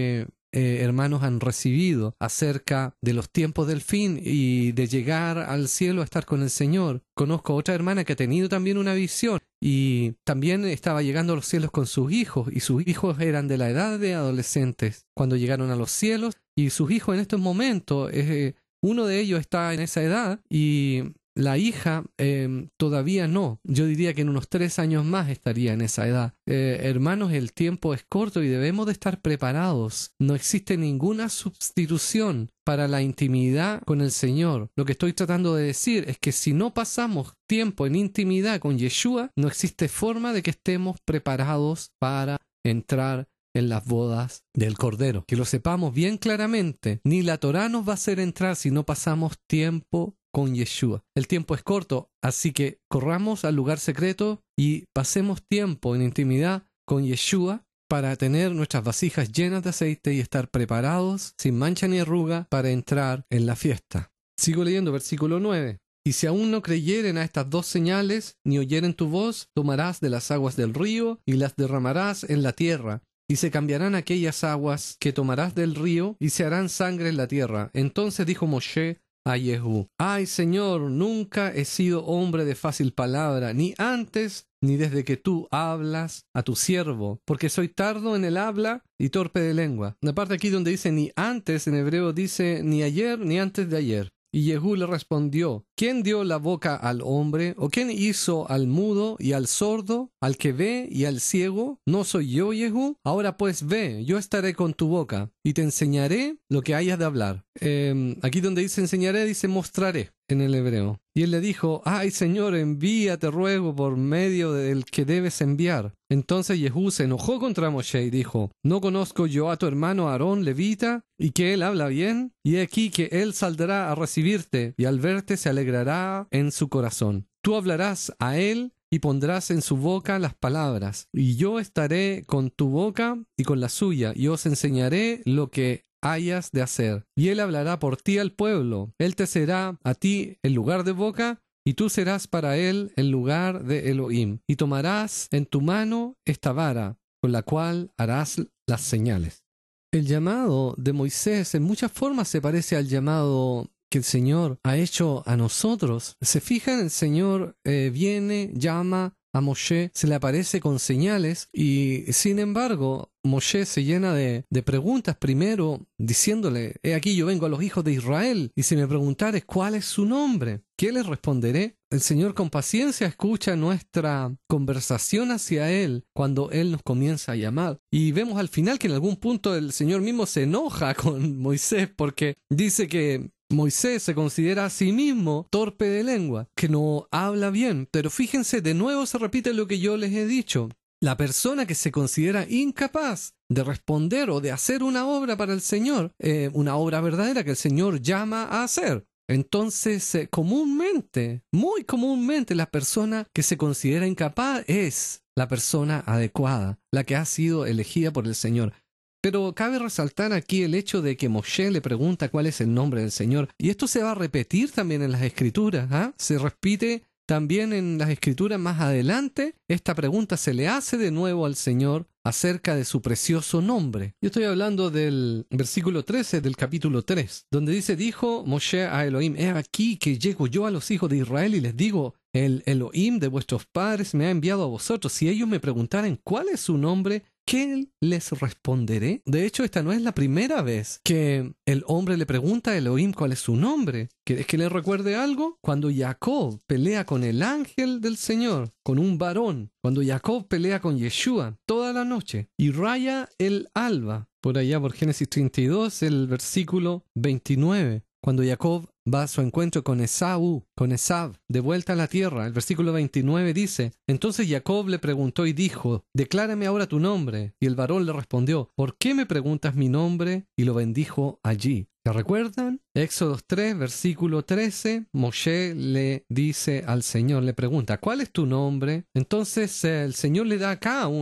hermanos han recibido acerca de los tiempos del fin y de llegar al cielo a estar con el Señor. Conozco otra hermana que ha tenido también una visión y también estaba llegando a los cielos con sus hijos, y sus hijos eran de la edad de adolescentes cuando llegaron a los cielos, y sus hijos en estos momentos, uno de ellos está en esa edad y la hija todavía no. Yo diría que en unos 3 años más estaría en esa edad. Hermanos, el tiempo es corto y debemos de estar preparados. No existe ninguna sustitución para la intimidad con el Señor. Lo que estoy tratando de decir es que si no pasamos tiempo en intimidad con Yeshua, no existe forma de que estemos preparados para entrar en las bodas del Cordero. Que lo sepamos bien claramente. Ni la Torá nos va a hacer entrar si no pasamos tiempo con Yeshua. El tiempo es corto, así que corramos al lugar secreto y pasemos tiempo en intimidad con Yeshua para tener nuestras vasijas llenas de aceite y estar preparados, sin mancha ni arruga, para entrar en la fiesta. Sigo leyendo versículo 9. Y si aún no creyeren a estas 2 señales, ni oyeren tu voz, tomarás de las aguas del río y las derramarás en la tierra. Y se cambiarán aquellas aguas que tomarás del río y se harán sangre en la tierra. Entonces dijo Moshe a Jehú: Ay, Señor, nunca he sido hombre de fácil palabra, ni antes ni desde que tú hablas a tu siervo, porque soy tardo en el habla y torpe de lengua. La parte aquí donde dice ni antes, en hebreo dice ni ayer ni antes de ayer. Y Jehú le respondió: ¿Quién dio la boca al hombre? ¿O quién hizo al mudo y al sordo, al que ve y al ciego? ¿No soy yo, Jehú? Ahora pues ve, yo estaré con tu boca y te enseñaré lo que hayas de hablar. Aquí donde dice enseñaré, dice mostraré en el hebreo. Y él le dijo: Ay, Señor, envíate, ruego, por medio del que debes enviar. Entonces Jehú se enojó contra Moshe y dijo: ¿No conozco yo a tu hermano Aarón levita, y que él habla bien? Y he aquí que él saldrá a recibirte, y al verte se alegrará en su corazón. Tú hablarás a él y pondrás en su boca las palabras, y yo estaré con tu boca y con la suya, y os enseñaré lo que hayas de hacer. Y él hablará por ti al pueblo. Él te será a ti el lugar de boca, y tú serás para él el lugar de Elohim. Y tomarás en tu mano esta vara, con la cual harás las señales. El llamado de Moisés en muchas formas se parece al llamado que el Señor ha hecho a nosotros. Se fijan, el Señor viene, llama a Moshe, se le aparece con señales, y sin embargo Moshe se llena de preguntas, primero diciéndole: he aquí yo vengo a los hijos de Israel, y si me preguntares cuál es su nombre, ¿qué les responderé? El Señor con paciencia escucha nuestra conversación hacia Él cuando Él nos comienza a llamar. Y vemos al final que en algún punto el Señor mismo se enoja con Moisés porque dice que Moisés se considera a sí mismo torpe de lengua, que no habla bien. Pero fíjense, de nuevo se repite lo que yo les he dicho. La persona que se considera incapaz de responder o de hacer una obra para el Señor, una obra verdadera que el Señor llama a hacer. Entonces, comúnmente, muy comúnmente, la persona que se considera incapaz es la persona adecuada, la que ha sido elegida por el Señor. Pero cabe resaltar aquí el hecho de que Moshe le pregunta cuál es el nombre del Señor. Y esto se va a repetir también en las Escrituras. Se repite también en las Escrituras más adelante. Esta pregunta se le hace de nuevo al Señor acerca de su precioso nombre. Yo estoy hablando del versículo 13 del capítulo 3, donde dice: dijo Moshe a Elohim: he aquí que llego yo a los hijos de Israel y les digo: el Elohim de vuestros padres me ha enviado a vosotros. Si ellos me preguntaren cuál es su nombre, ¿qué les responderé? De hecho, esta no es la primera vez que el hombre le pregunta a Elohim cuál es su nombre. ¿Quieres que le recuerde algo? Cuando Jacob pelea con el ángel del Señor, con un varón, cuando Jacob pelea con Yeshua toda la noche y raya el alba, por allá por Génesis 32, el versículo 29, cuando Jacob va a su encuentro con Esaú, con Esav, de vuelta a la tierra. El versículo 29 dice: entonces Jacob le preguntó y dijo: declárame ahora tu nombre. Y el varón le respondió: ¿por qué me preguntas mi nombre? Y lo bendijo allí. ¿Se recuerdan? Éxodo 3, versículo 13, Moshe le dice al Señor, le pregunta: ¿cuál es tu nombre? Entonces el Señor le da acá un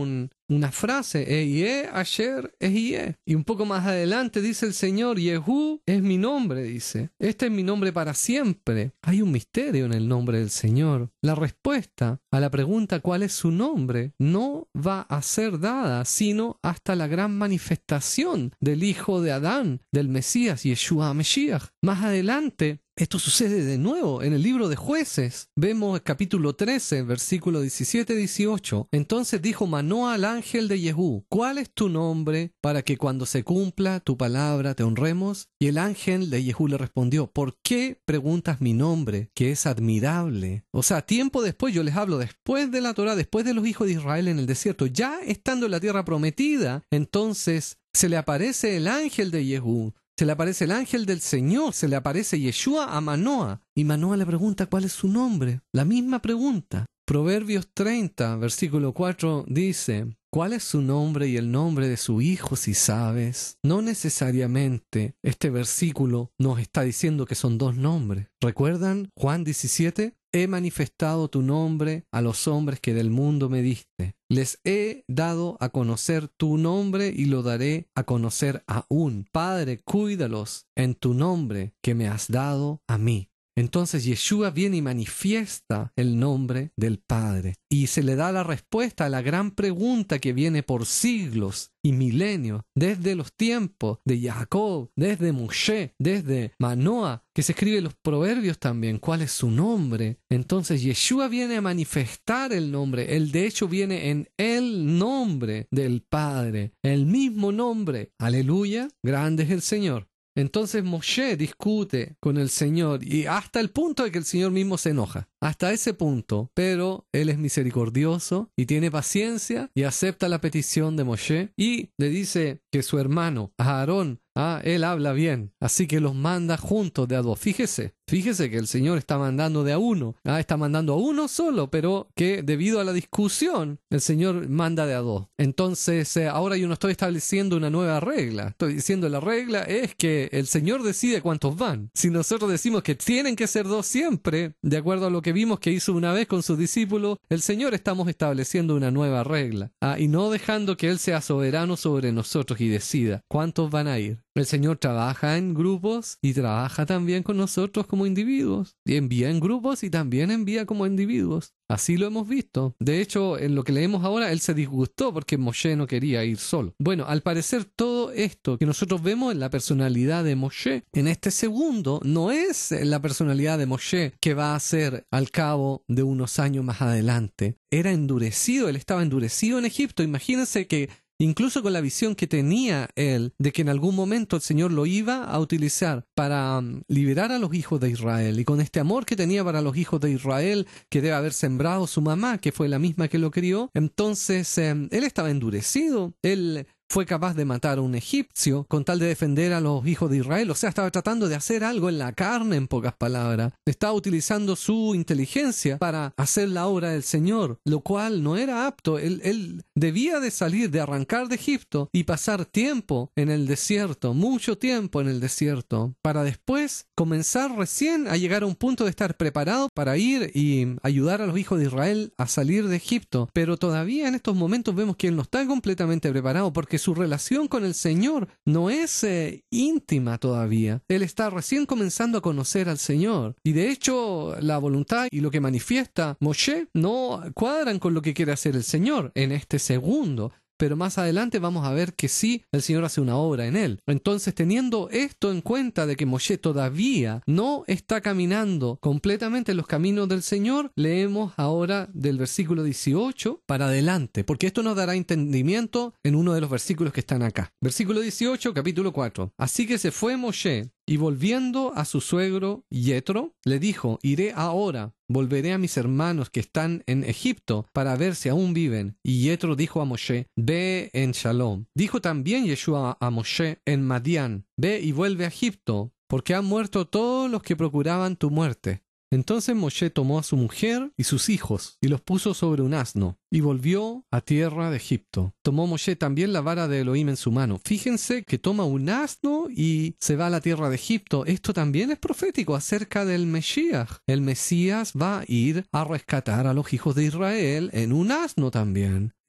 una frase, Ehyeh Asher Ehyeh. Y un poco más adelante dice el Señor, Yehú es mi nombre, dice. Este es mi nombre para siempre. Hay un misterio en el nombre del Señor. La respuesta a la pregunta ¿cuál es su nombre? No va a ser dada sino hasta la gran manifestación del Hijo de Adán, del Mesías, Yeshua Mashiach. Más adelante, esto sucede de nuevo en el libro de Jueces. Vemos capítulo 13, versículo 17-18. Entonces dijo Manoa al ángel de Yehú, ¿cuál es tu nombre para que cuando se cumpla tu palabra te honremos? Y el ángel de Yehú le respondió, ¿por qué preguntas mi nombre, que es admirable? O sea, tiempo después, yo les hablo después de la Torá, después de los hijos de Israel en el desierto, ya estando en la tierra prometida, entonces se le aparece el ángel de Yehú. Se le aparece el ángel del Señor, se le aparece Yeshua a Manoa. Y Manoa le pregunta cuál es su nombre. La misma pregunta. Proverbios 30, versículo 4 dice, ¿cuál es su nombre y el nombre de su hijo si sabes? No necesariamente este versículo nos está diciendo que son dos nombres. ¿Recuerdan Juan 17? He manifestado tu nombre a los hombres que del mundo me diste. Les he dado a conocer tu nombre y lo daré a conocer aún. Padre, cuídalos en tu nombre que me has dado a mí. Entonces Yeshua viene y manifiesta el nombre del Padre. Y se le da la respuesta a la gran pregunta que viene por siglos y milenios, desde los tiempos de Jacob, desde Moshe, desde Manoa, que se escribe en los proverbios también, ¿cuál es su nombre? Entonces Yeshua viene a manifestar el nombre. Él de hecho viene en el nombre del Padre, el mismo nombre. Aleluya, grande es el Señor. Entonces Moshe discute con el Señor y hasta el punto de que el Señor mismo se enoja. Hasta ese punto, pero Él es misericordioso y tiene paciencia y acepta la petición de Moshe y le dice que su hermano Aarón, él habla bien, así que los manda juntos de a dos. Fíjese que el Señor está mandando de a uno, está mandando a uno solo, pero que debido a la discusión, el Señor manda de a dos. Entonces, ahora yo no estoy estableciendo una nueva regla, estoy diciendo la regla es que el Señor decide cuántos van. Si nosotros decimos que tienen que ser dos siempre, de acuerdo a lo que vimos que hizo una vez con sus discípulos, el Señor estamos estableciendo una nueva regla, y no dejando que Él sea soberano sobre nosotros y decida cuántos van a ir. El Señor trabaja en grupos y trabaja también con nosotros como individuos. Y envía en grupos y también envía como individuos. Así lo hemos visto. De hecho, en lo que leemos ahora, Él se disgustó porque Moshe no quería ir solo. Bueno, al parecer todo esto que nosotros vemos en la personalidad de Moshe, en este segundo, no es la personalidad de Moshe que va a ser al cabo de unos años más adelante. Era endurecido, él estaba endurecido en Egipto. Imagínense que incluso con la visión que tenía él de que en algún momento el Señor lo iba a utilizar para liberar a los hijos de Israel, y con este amor que tenía para los hijos de Israel que debe haber sembrado su mamá, que fue la misma que lo crió, entonces él estaba endurecido. Él fue capaz de matar a un egipcio con tal de defender a los hijos de Israel. O sea, estaba tratando de hacer algo en la carne, en pocas palabras. Estaba utilizando su inteligencia para hacer la obra del Señor, lo cual no era apto. Él debía de salir, de arrancar de Egipto y pasar tiempo en el desierto, mucho tiempo en el desierto, para después comenzar recién a llegar a un punto de estar preparado para ir y ayudar a los hijos de Israel a salir de Egipto. Pero todavía en estos momentos vemos que él no está completamente preparado porque su relación con el Señor no es íntima todavía. Él está recién comenzando a conocer al Señor. Y de hecho, la voluntad y lo que manifiesta Moshe no cuadran con lo que quiere hacer el Señor en este segundo. Pero más adelante vamos a ver que sí, el Señor hace una obra en él. Entonces, teniendo esto en cuenta de que Moshe todavía no está caminando completamente en los caminos del Señor, leemos ahora del versículo 18 para adelante, porque esto nos dará entendimiento en uno de los versículos que están acá. Versículo 18, capítulo 4. Así que se fue Moshe, y volviendo a su suegro Yetro, le dijo, iré ahora, volveré a mis hermanos que están en Egipto para ver si aún viven. Y Yetro dijo a Moshe, ve en Shalom. Dijo también Yeshua a Moshe en Madián, ve y vuelve a Egipto, porque han muerto todos los que procuraban tu muerte. Entonces Moshe tomó a su mujer y sus hijos y los puso sobre un asno y volvió a tierra de Egipto. Tomó Moshe también la vara de Elohim en su mano. Fíjense que toma un asno y se va a la tierra de Egipto. Esto también es profético acerca del Mesías. El Mesías va a ir a rescatar a los hijos de Israel en un asno también.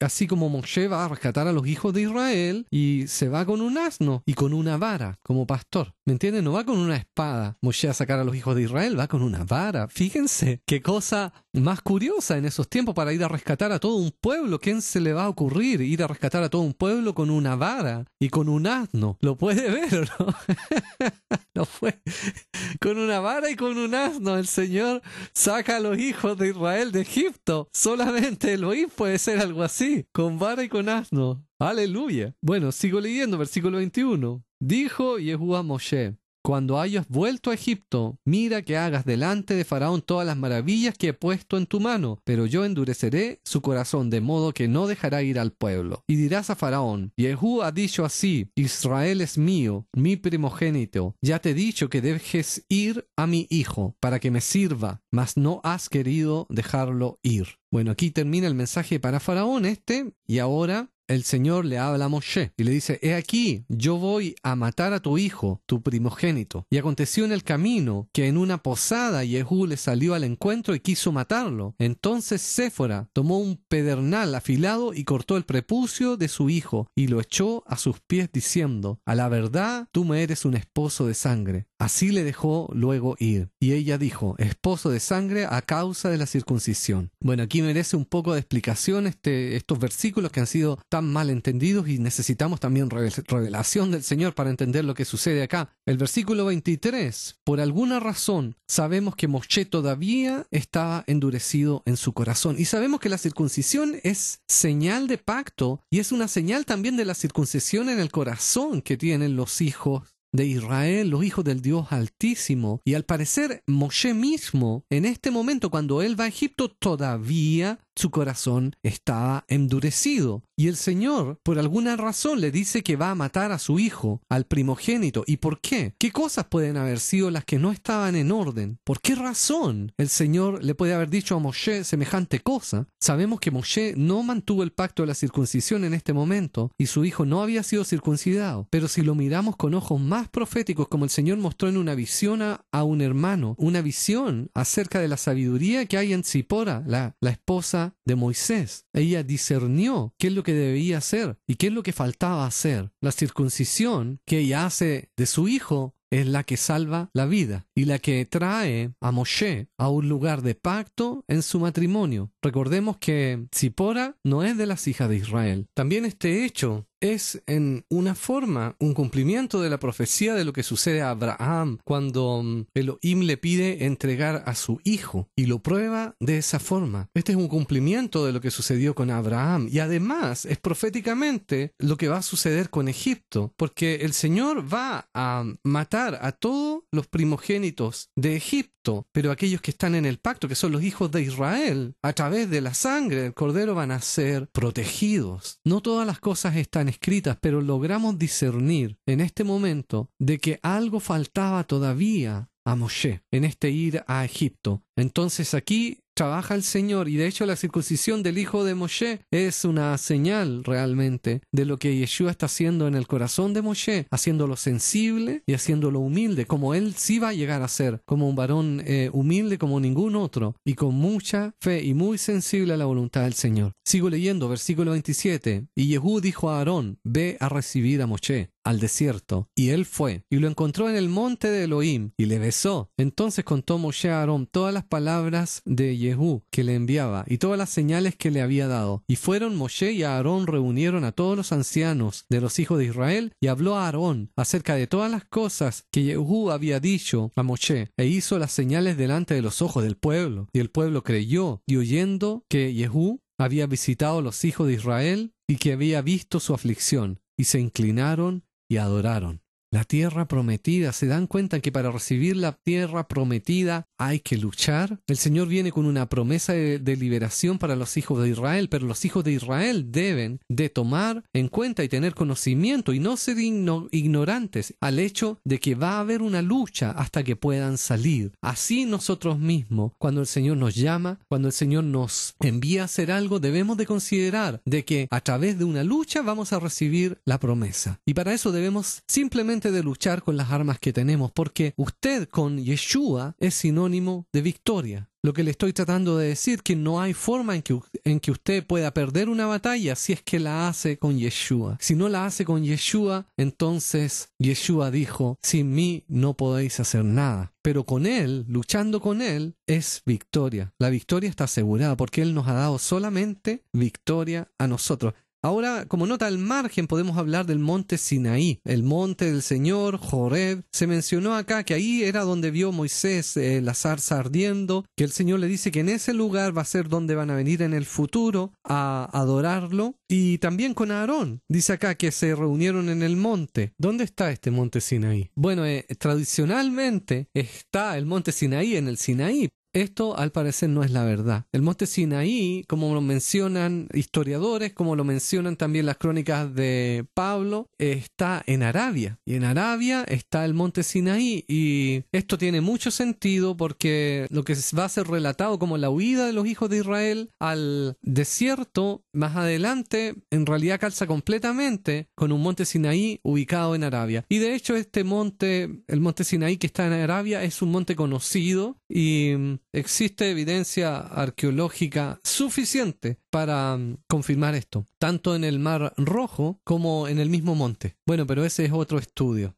así como Moshe va a rescatar a los hijos de Israel y se va con un asno y con una vara como pastor. ¿Me entienden? No va con una espada Moshe a sacar a los hijos de Israel, va con una vara. Fíjense qué cosa más curiosa en esos tiempos para ir a rescatar a todo un pueblo. ¿Quién se le va a ocurrir ir a rescatar a todo un pueblo con una vara y con un asno? ¿Lo puede ver o no? No fue. Con una vara y con un asno el Señor saca a los hijos de Israel de Egipto. Solamente Elohim puede ser algo así, con vara y con asno. Aleluya. Bueno, sigo leyendo, versículo 21. Dijo Yehú a Moshe: cuando hayas vuelto a Egipto, mira que hagas delante de Faraón todas las maravillas que he puesto en tu mano, pero yo endureceré su corazón de modo que no dejará ir al pueblo. Y dirás a Faraón: Yehú ha dicho así: Israel es mío, mi primogénito. Ya te he dicho que dejes ir a mi hijo para que me sirva, mas no has querido dejarlo ir. Bueno, aquí termina el mensaje para Faraón y ahora el Señor le habla a Moshe y le dice: he aquí, yo voy a matar a tu hijo, tu primogénito. Y aconteció en el camino que en una posada Yehú le salió al encuentro y quiso matarlo. Entonces Séfora tomó un pedernal afilado y cortó el prepucio de su hijo y lo echó a sus pies diciendo: a la verdad, tú me eres un esposo de sangre. Así le dejó luego ir. Y ella dijo: esposo de sangre a causa de la circuncisión. Bueno, aquí merece un poco de explicación estos versículos que han sido tan mal entendidos y necesitamos también revelación del Señor para entender lo que sucede acá. El versículo 23. Por alguna razón sabemos que Moshe todavía estaba endurecido en su corazón. Y sabemos que la circuncisión es señal de pacto y es una señal también de la circuncisión en el corazón que tienen los hijos de Israel, los hijos del Dios Altísimo. Y al parecer Moshe mismo, en este momento cuando él va a Egipto, todavía su corazón estaba endurecido. Y el Señor, por alguna razón, le dice que va a matar a su hijo, al primogénito. ¿Y por qué? ¿Qué cosas pueden haber sido las que no estaban en orden? ¿Por qué razón el Señor le puede haber dicho a Moshe semejante cosa? Sabemos que Moshe no mantuvo el pacto de la circuncisión en este momento y su hijo no había sido circuncidado. Pero si lo miramos con ojos más proféticos, como el Señor mostró en una visión a un hermano, una visión acerca de la sabiduría que hay en Zipora, la esposa de Moisés. Ella discernió qué es lo que debía hacer y qué es lo que faltaba hacer. La circuncisión que ella hace de su hijo es la que salva la vida y la que trae a Moshe a un lugar de pacto en su matrimonio. Recordemos que Zipora no es de las hijas de Israel. También este hecho es en una forma un cumplimiento de la profecía de lo que sucede a Abraham cuando Elohim le pide entregar a su hijo y lo prueba de esa forma. Este es un cumplimiento de lo que sucedió con Abraham y además es proféticamente lo que va a suceder con Egipto, porque el Señor va a matar a todos los primogénitos de Egipto, pero aquellos que están en el pacto, que son los hijos de Israel, a través de la sangre del Cordero van a ser protegidos. No todas las cosas están escritas, pero logramos discernir en este momento de que algo faltaba todavía a Moshe en este ir a Egipto. Entonces aquí trabaja el Señor y de hecho la circuncisión del hijo de Moshe es una señal realmente de lo que Yeshua está haciendo en el corazón de Moshe, haciéndolo sensible y haciéndolo humilde, como él sí va a llegar a ser, como un varón humilde como ningún otro y con mucha fe y muy sensible a la voluntad del Señor. Sigo leyendo, versículo 27. Y Yehú dijo a Aarón: ve a recibir a Moshe al desierto. Y él fue y lo encontró en el monte de Elohim y le besó. Entonces contó Moshe a Aarón todas las palabras de Yehú que le enviaba y todas las señales que le había dado. Y fueron Moshe y Aarón, reunieron a todos los ancianos de los hijos de Israel y habló a Aarón acerca de todas las cosas que Yehú había dicho a Moshe e hizo las señales delante de los ojos del pueblo. Y el pueblo creyó, y oyendo que Yehú había visitado a los hijos de Israel y que había visto su aflicción, y se inclinaron y adoraron. La tierra prometida. ¿Se dan cuenta que para recibir la tierra prometida hay que luchar? El Señor viene con una promesa de liberación para los hijos de Israel, pero los hijos de Israel deben de tomar en cuenta y tener conocimiento y no ser ignorantes al hecho de que va a haber una lucha hasta que puedan salir. Así nosotros mismos, cuando el Señor nos llama, cuando el Señor nos envía a hacer algo, debemos de considerar de que a través de una lucha vamos a recibir la promesa. Y para eso debemos simplemente importante de luchar con las armas que tenemos, porque usted con Yeshua es sinónimo de victoria. Lo que le estoy tratando de decir, que no hay forma en que usted pueda perder una batalla si es que la hace con Yeshua. Si no la hace con Yeshua, entonces Yeshua dijo, sin mí no podéis hacer nada. Pero con Él, luchando con Él, es victoria. La victoria está asegurada porque Él nos ha dado solamente victoria a nosotros. Ahora, como nota al margen, podemos hablar del monte Sinaí, el monte del Señor, Joreb. Se mencionó acá que ahí era donde vio Moisés la zarza ardiendo, que el Señor le dice que en ese lugar va a ser donde van a venir en el futuro a adorarlo. Y también con Aarón. Dice acá que se reunieron en el monte. ¿Dónde está este monte Sinaí? Bueno, tradicionalmente está el monte Sinaí en el Sinaí. Esto al parecer no es la verdad. El monte Sinaí, como lo mencionan historiadores, como lo mencionan también las crónicas de Pablo, está en Arabia. Y en Arabia está el monte Sinaí. Y esto tiene mucho sentido porque lo que va a ser relatado como la huida de los hijos de Israel al desierto, más adelante, en realidad calza completamente con un monte Sinaí ubicado en Arabia. Y de hecho este monte, el monte Sinaí que está en Arabia, es un monte conocido y existe evidencia arqueológica suficiente para confirmar esto, tanto en el Mar Rojo como en el mismo monte. Bueno, pero ese es otro estudio.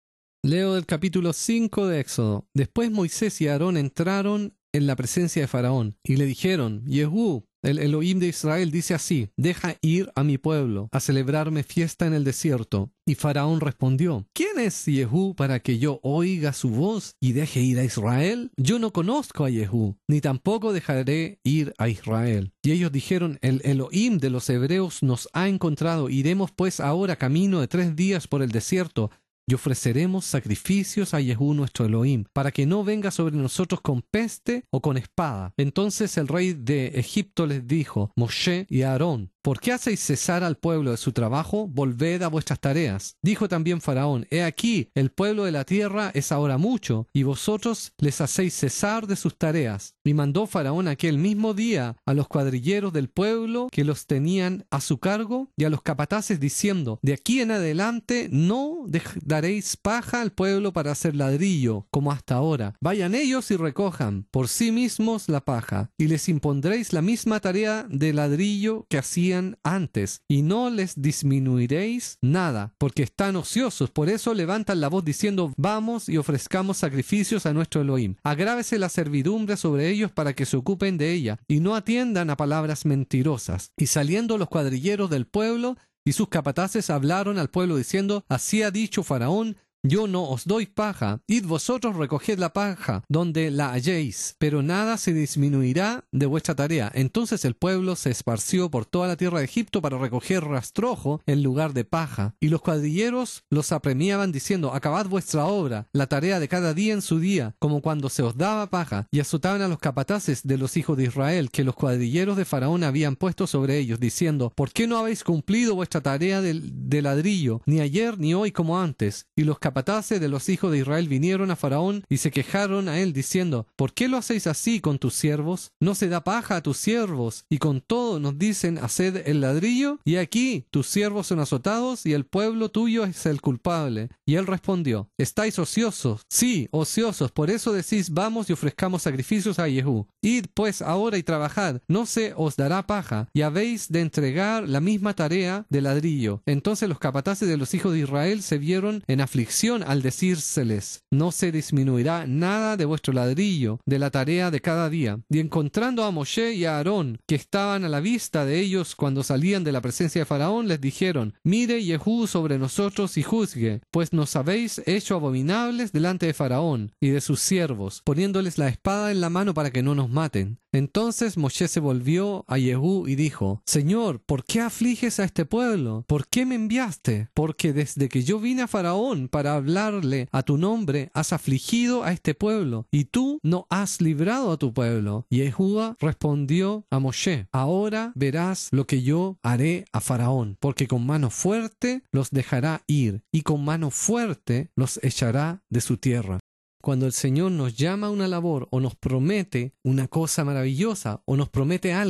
Leo del capítulo 5 de Éxodo. Después Moisés y Aarón entraron en la presencia de Faraón y le dijeron, Yehú, el Elohim de Israel, dice así, deja ir a mi pueblo a celebrarme fiesta en el desierto. Y Faraón respondió, ¿quién es Yehú para que yo oiga su voz y deje ir a Israel? Yo no conozco a Yehú, ni tampoco dejaré ir a Israel. Y ellos dijeron, el Elohim de los hebreos nos ha encontrado, iremos pues ahora camino de 3 días por el desierto, y ofreceremos sacrificios a Yehú nuestro Elohim, para que no venga sobre nosotros con peste o con espada. Entonces el rey de Egipto les dijo, Moshe y Aarón, ¿por qué hacéis cesar al pueblo de su trabajo? Volved a vuestras tareas. Dijo también Faraón, he aquí, el pueblo de la tierra es ahora mucho, y vosotros les hacéis cesar de sus tareas. Y mandó Faraón aquel mismo día a los cuadrilleros del pueblo que los tenían a su cargo y a los capataces diciendo, de aquí en adelante no daréis paja al pueblo para hacer ladrillo, como hasta ahora. Vayan ellos y recojan por sí mismos la paja, y les impondréis la misma tarea de ladrillo que hacían antes, y no les disminuiréis nada, porque están ociosos. Por eso levantan la voz diciendo, vamos y ofrezcamos sacrificios a nuestro Elohim. Agrávese la servidumbre sobre ellos para que se ocupen de ella, y no atiendan a palabras mentirosas. Y saliendo los cuadrilleros del pueblo, y sus capataces hablaron al pueblo diciendo, así ha dicho Faraón, yo no os doy paja, id vosotros recoged la paja donde la halléis, pero nada se disminuirá de vuestra tarea. Entonces el pueblo se esparció por toda la tierra de Egipto para recoger rastrojo en lugar de paja. Y los cuadrilleros los apremiaban diciendo, acabad vuestra obra, la tarea de cada día en su día, como cuando se os daba paja. Y azotaban a los capataces de los hijos de Israel, que los cuadrilleros de Faraón habían puesto sobre ellos, diciendo, ¿por qué no habéis cumplido vuestra tarea de ladrillo, ni ayer ni hoy como antes? Y los capataces de los hijos de Israel vinieron a Faraón y se quejaron a él diciendo, ¿por qué lo hacéis así con tus siervos? ¿No se da paja a tus siervos? Y con todo nos dicen, haced el ladrillo, y aquí tus siervos son azotados y el pueblo tuyo es el culpable. Y él respondió, ¿estáis ociosos? Sí, ociosos, por eso decís, vamos y ofrezcamos sacrificios a Yehú. Id pues ahora y trabajad, no se os dará paja, y habéis de entregar la misma tarea de ladrillo. Entonces los capataces de los hijos de Israel se vieron en aflicción al decírseles, no se disminuirá nada de vuestro ladrillo, de la tarea de cada día. Y encontrando a Moshe y a Aarón, que estaban a la vista de ellos cuando salían de la presencia de Faraón, les dijeron, mire Yehú sobre nosotros y juzgue, pues nos habéis hecho abominables delante de Faraón y de sus siervos, poniéndoles la espada en la mano para que no nos maten. Entonces Moshe se volvió a Yehú y dijo, Señor, ¿por qué afliges a este pueblo? ¿Por qué me enviaste? Porque desde que yo vine a Faraón para hablarle a tu nombre, has afligido a este pueblo, y tú no has librado a tu pueblo. Y Yehúa respondió a Moshe, ahora verás lo que yo haré a Faraón, porque con mano fuerte los dejará ir, y con mano fuerte los echará de su tierra. Cuando el Señor nos llama a una labor o nos promete una cosa maravillosa o nos promete algo,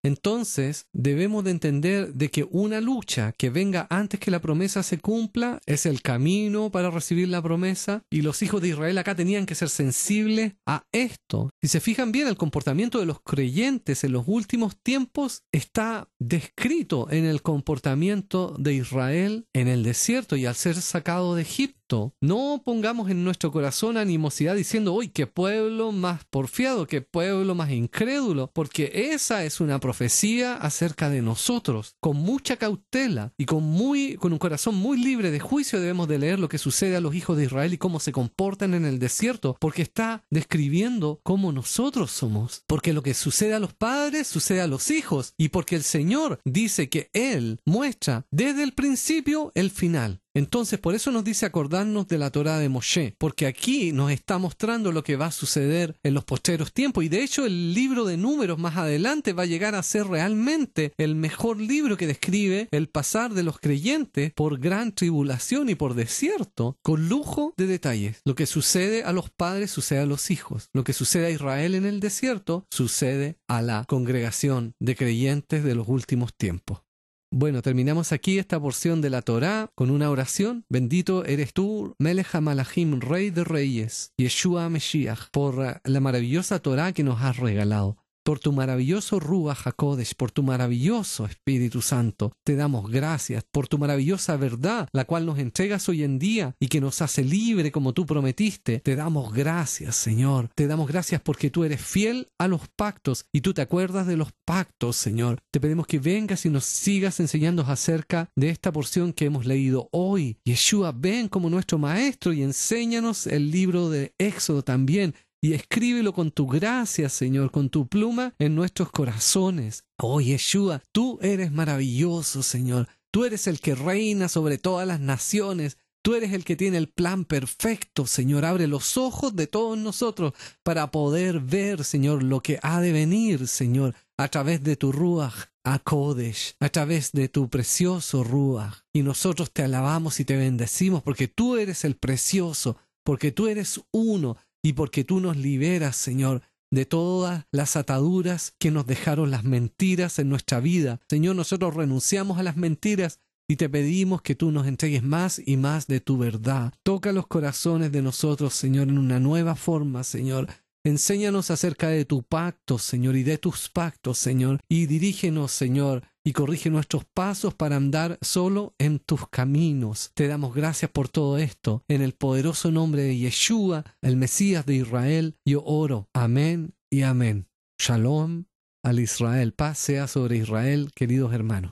Entonces, debemos de entender de que una lucha que venga antes que la promesa se cumpla es el camino para recibir la promesa, y los hijos de Israel acá tenían que ser sensibles a esto. Si se fijan bien, el comportamiento de los creyentes en los últimos tiempos está descrito en el comportamiento de Israel en el desierto y al ser sacado de Egipto. No pongamos en nuestro corazón animosidad diciendo, uy, qué pueblo más porfiado, qué pueblo más incrédulo, porque esa es una profecía acerca de nosotros. Con mucha cautela y con un corazón muy libre de juicio debemos de leer lo que sucede a los hijos de Israel y cómo se comportan en el desierto, porque está describiendo cómo nosotros somos. Porque lo que sucede a los padres sucede a los hijos, y porque el Señor dice que Él muestra desde el principio el final. Entonces, por eso nos dice acordarnos de la Torá de Moshe, porque aquí nos está mostrando lo que va a suceder en los postreros tiempos. Y de hecho, el libro de Números más adelante va a llegar a ser realmente el mejor libro que describe el pasar de los creyentes por gran tribulación y por desierto, con lujo de detalles. Lo que sucede a los padres sucede a los hijos. Lo que sucede a Israel en el desierto sucede a la congregación de creyentes de los últimos tiempos. Bueno, terminamos aquí esta porción de la Torá con una oración. Bendito eres tú, Melech HaMalachim, Rey de Reyes, Yeshua HaMashiach, por la maravillosa Torá que nos has regalado, por tu maravilloso Ruach HaKodesh, por tu maravilloso Espíritu Santo. Te damos gracias por tu maravillosa verdad, la cual nos entregas hoy en día y que nos hace libre como tú prometiste. Te damos gracias, Señor. Te damos gracias porque tú eres fiel a los pactos y tú te acuerdas de los pactos, Señor. Te pedimos que vengas y nos sigas enseñando acerca de esta porción que hemos leído hoy. Yeshua, ven como nuestro Maestro y enséñanos el libro de Éxodo también. Y escríbelo con tu gracia, Señor, con tu pluma en nuestros corazones. Oh, Yeshua, tú eres maravilloso, Señor. Tú eres el que reina sobre todas las naciones. Tú eres el que tiene el plan perfecto, Señor. Abre los ojos de todos nosotros para poder ver, Señor, lo que ha de venir, Señor, a través de tu Ruach HaKodesh, a través de tu precioso Ruach. Y nosotros te alabamos y te bendecimos porque tú eres el precioso, porque tú eres uno, y porque tú nos liberas, Señor, de todas las ataduras que nos dejaron las mentiras en nuestra vida. Señor, nosotros renunciamos a las mentiras y te pedimos que tú nos entregues más y más de tu verdad. Toca los corazones de nosotros, Señor, en una nueva forma, Señor. Enséñanos acerca de tu pacto, Señor, y de tus pactos, Señor. Y dirígenos, Señor, y corrige nuestros pasos para andar solo en tus caminos. Te damos gracias por todo esto. En el poderoso nombre de Yeshua, el Mesías de Israel, yo oro. Amén y amén. Shalom al Israel. Paz sea sobre Israel, queridos hermanos.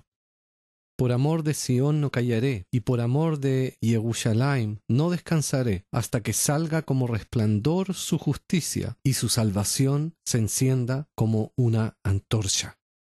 Por amor de Sión no callaré, y por amor de Yerushalayim no descansaré, hasta que salga como resplandor su justicia, y su salvación se encienda como una antorcha.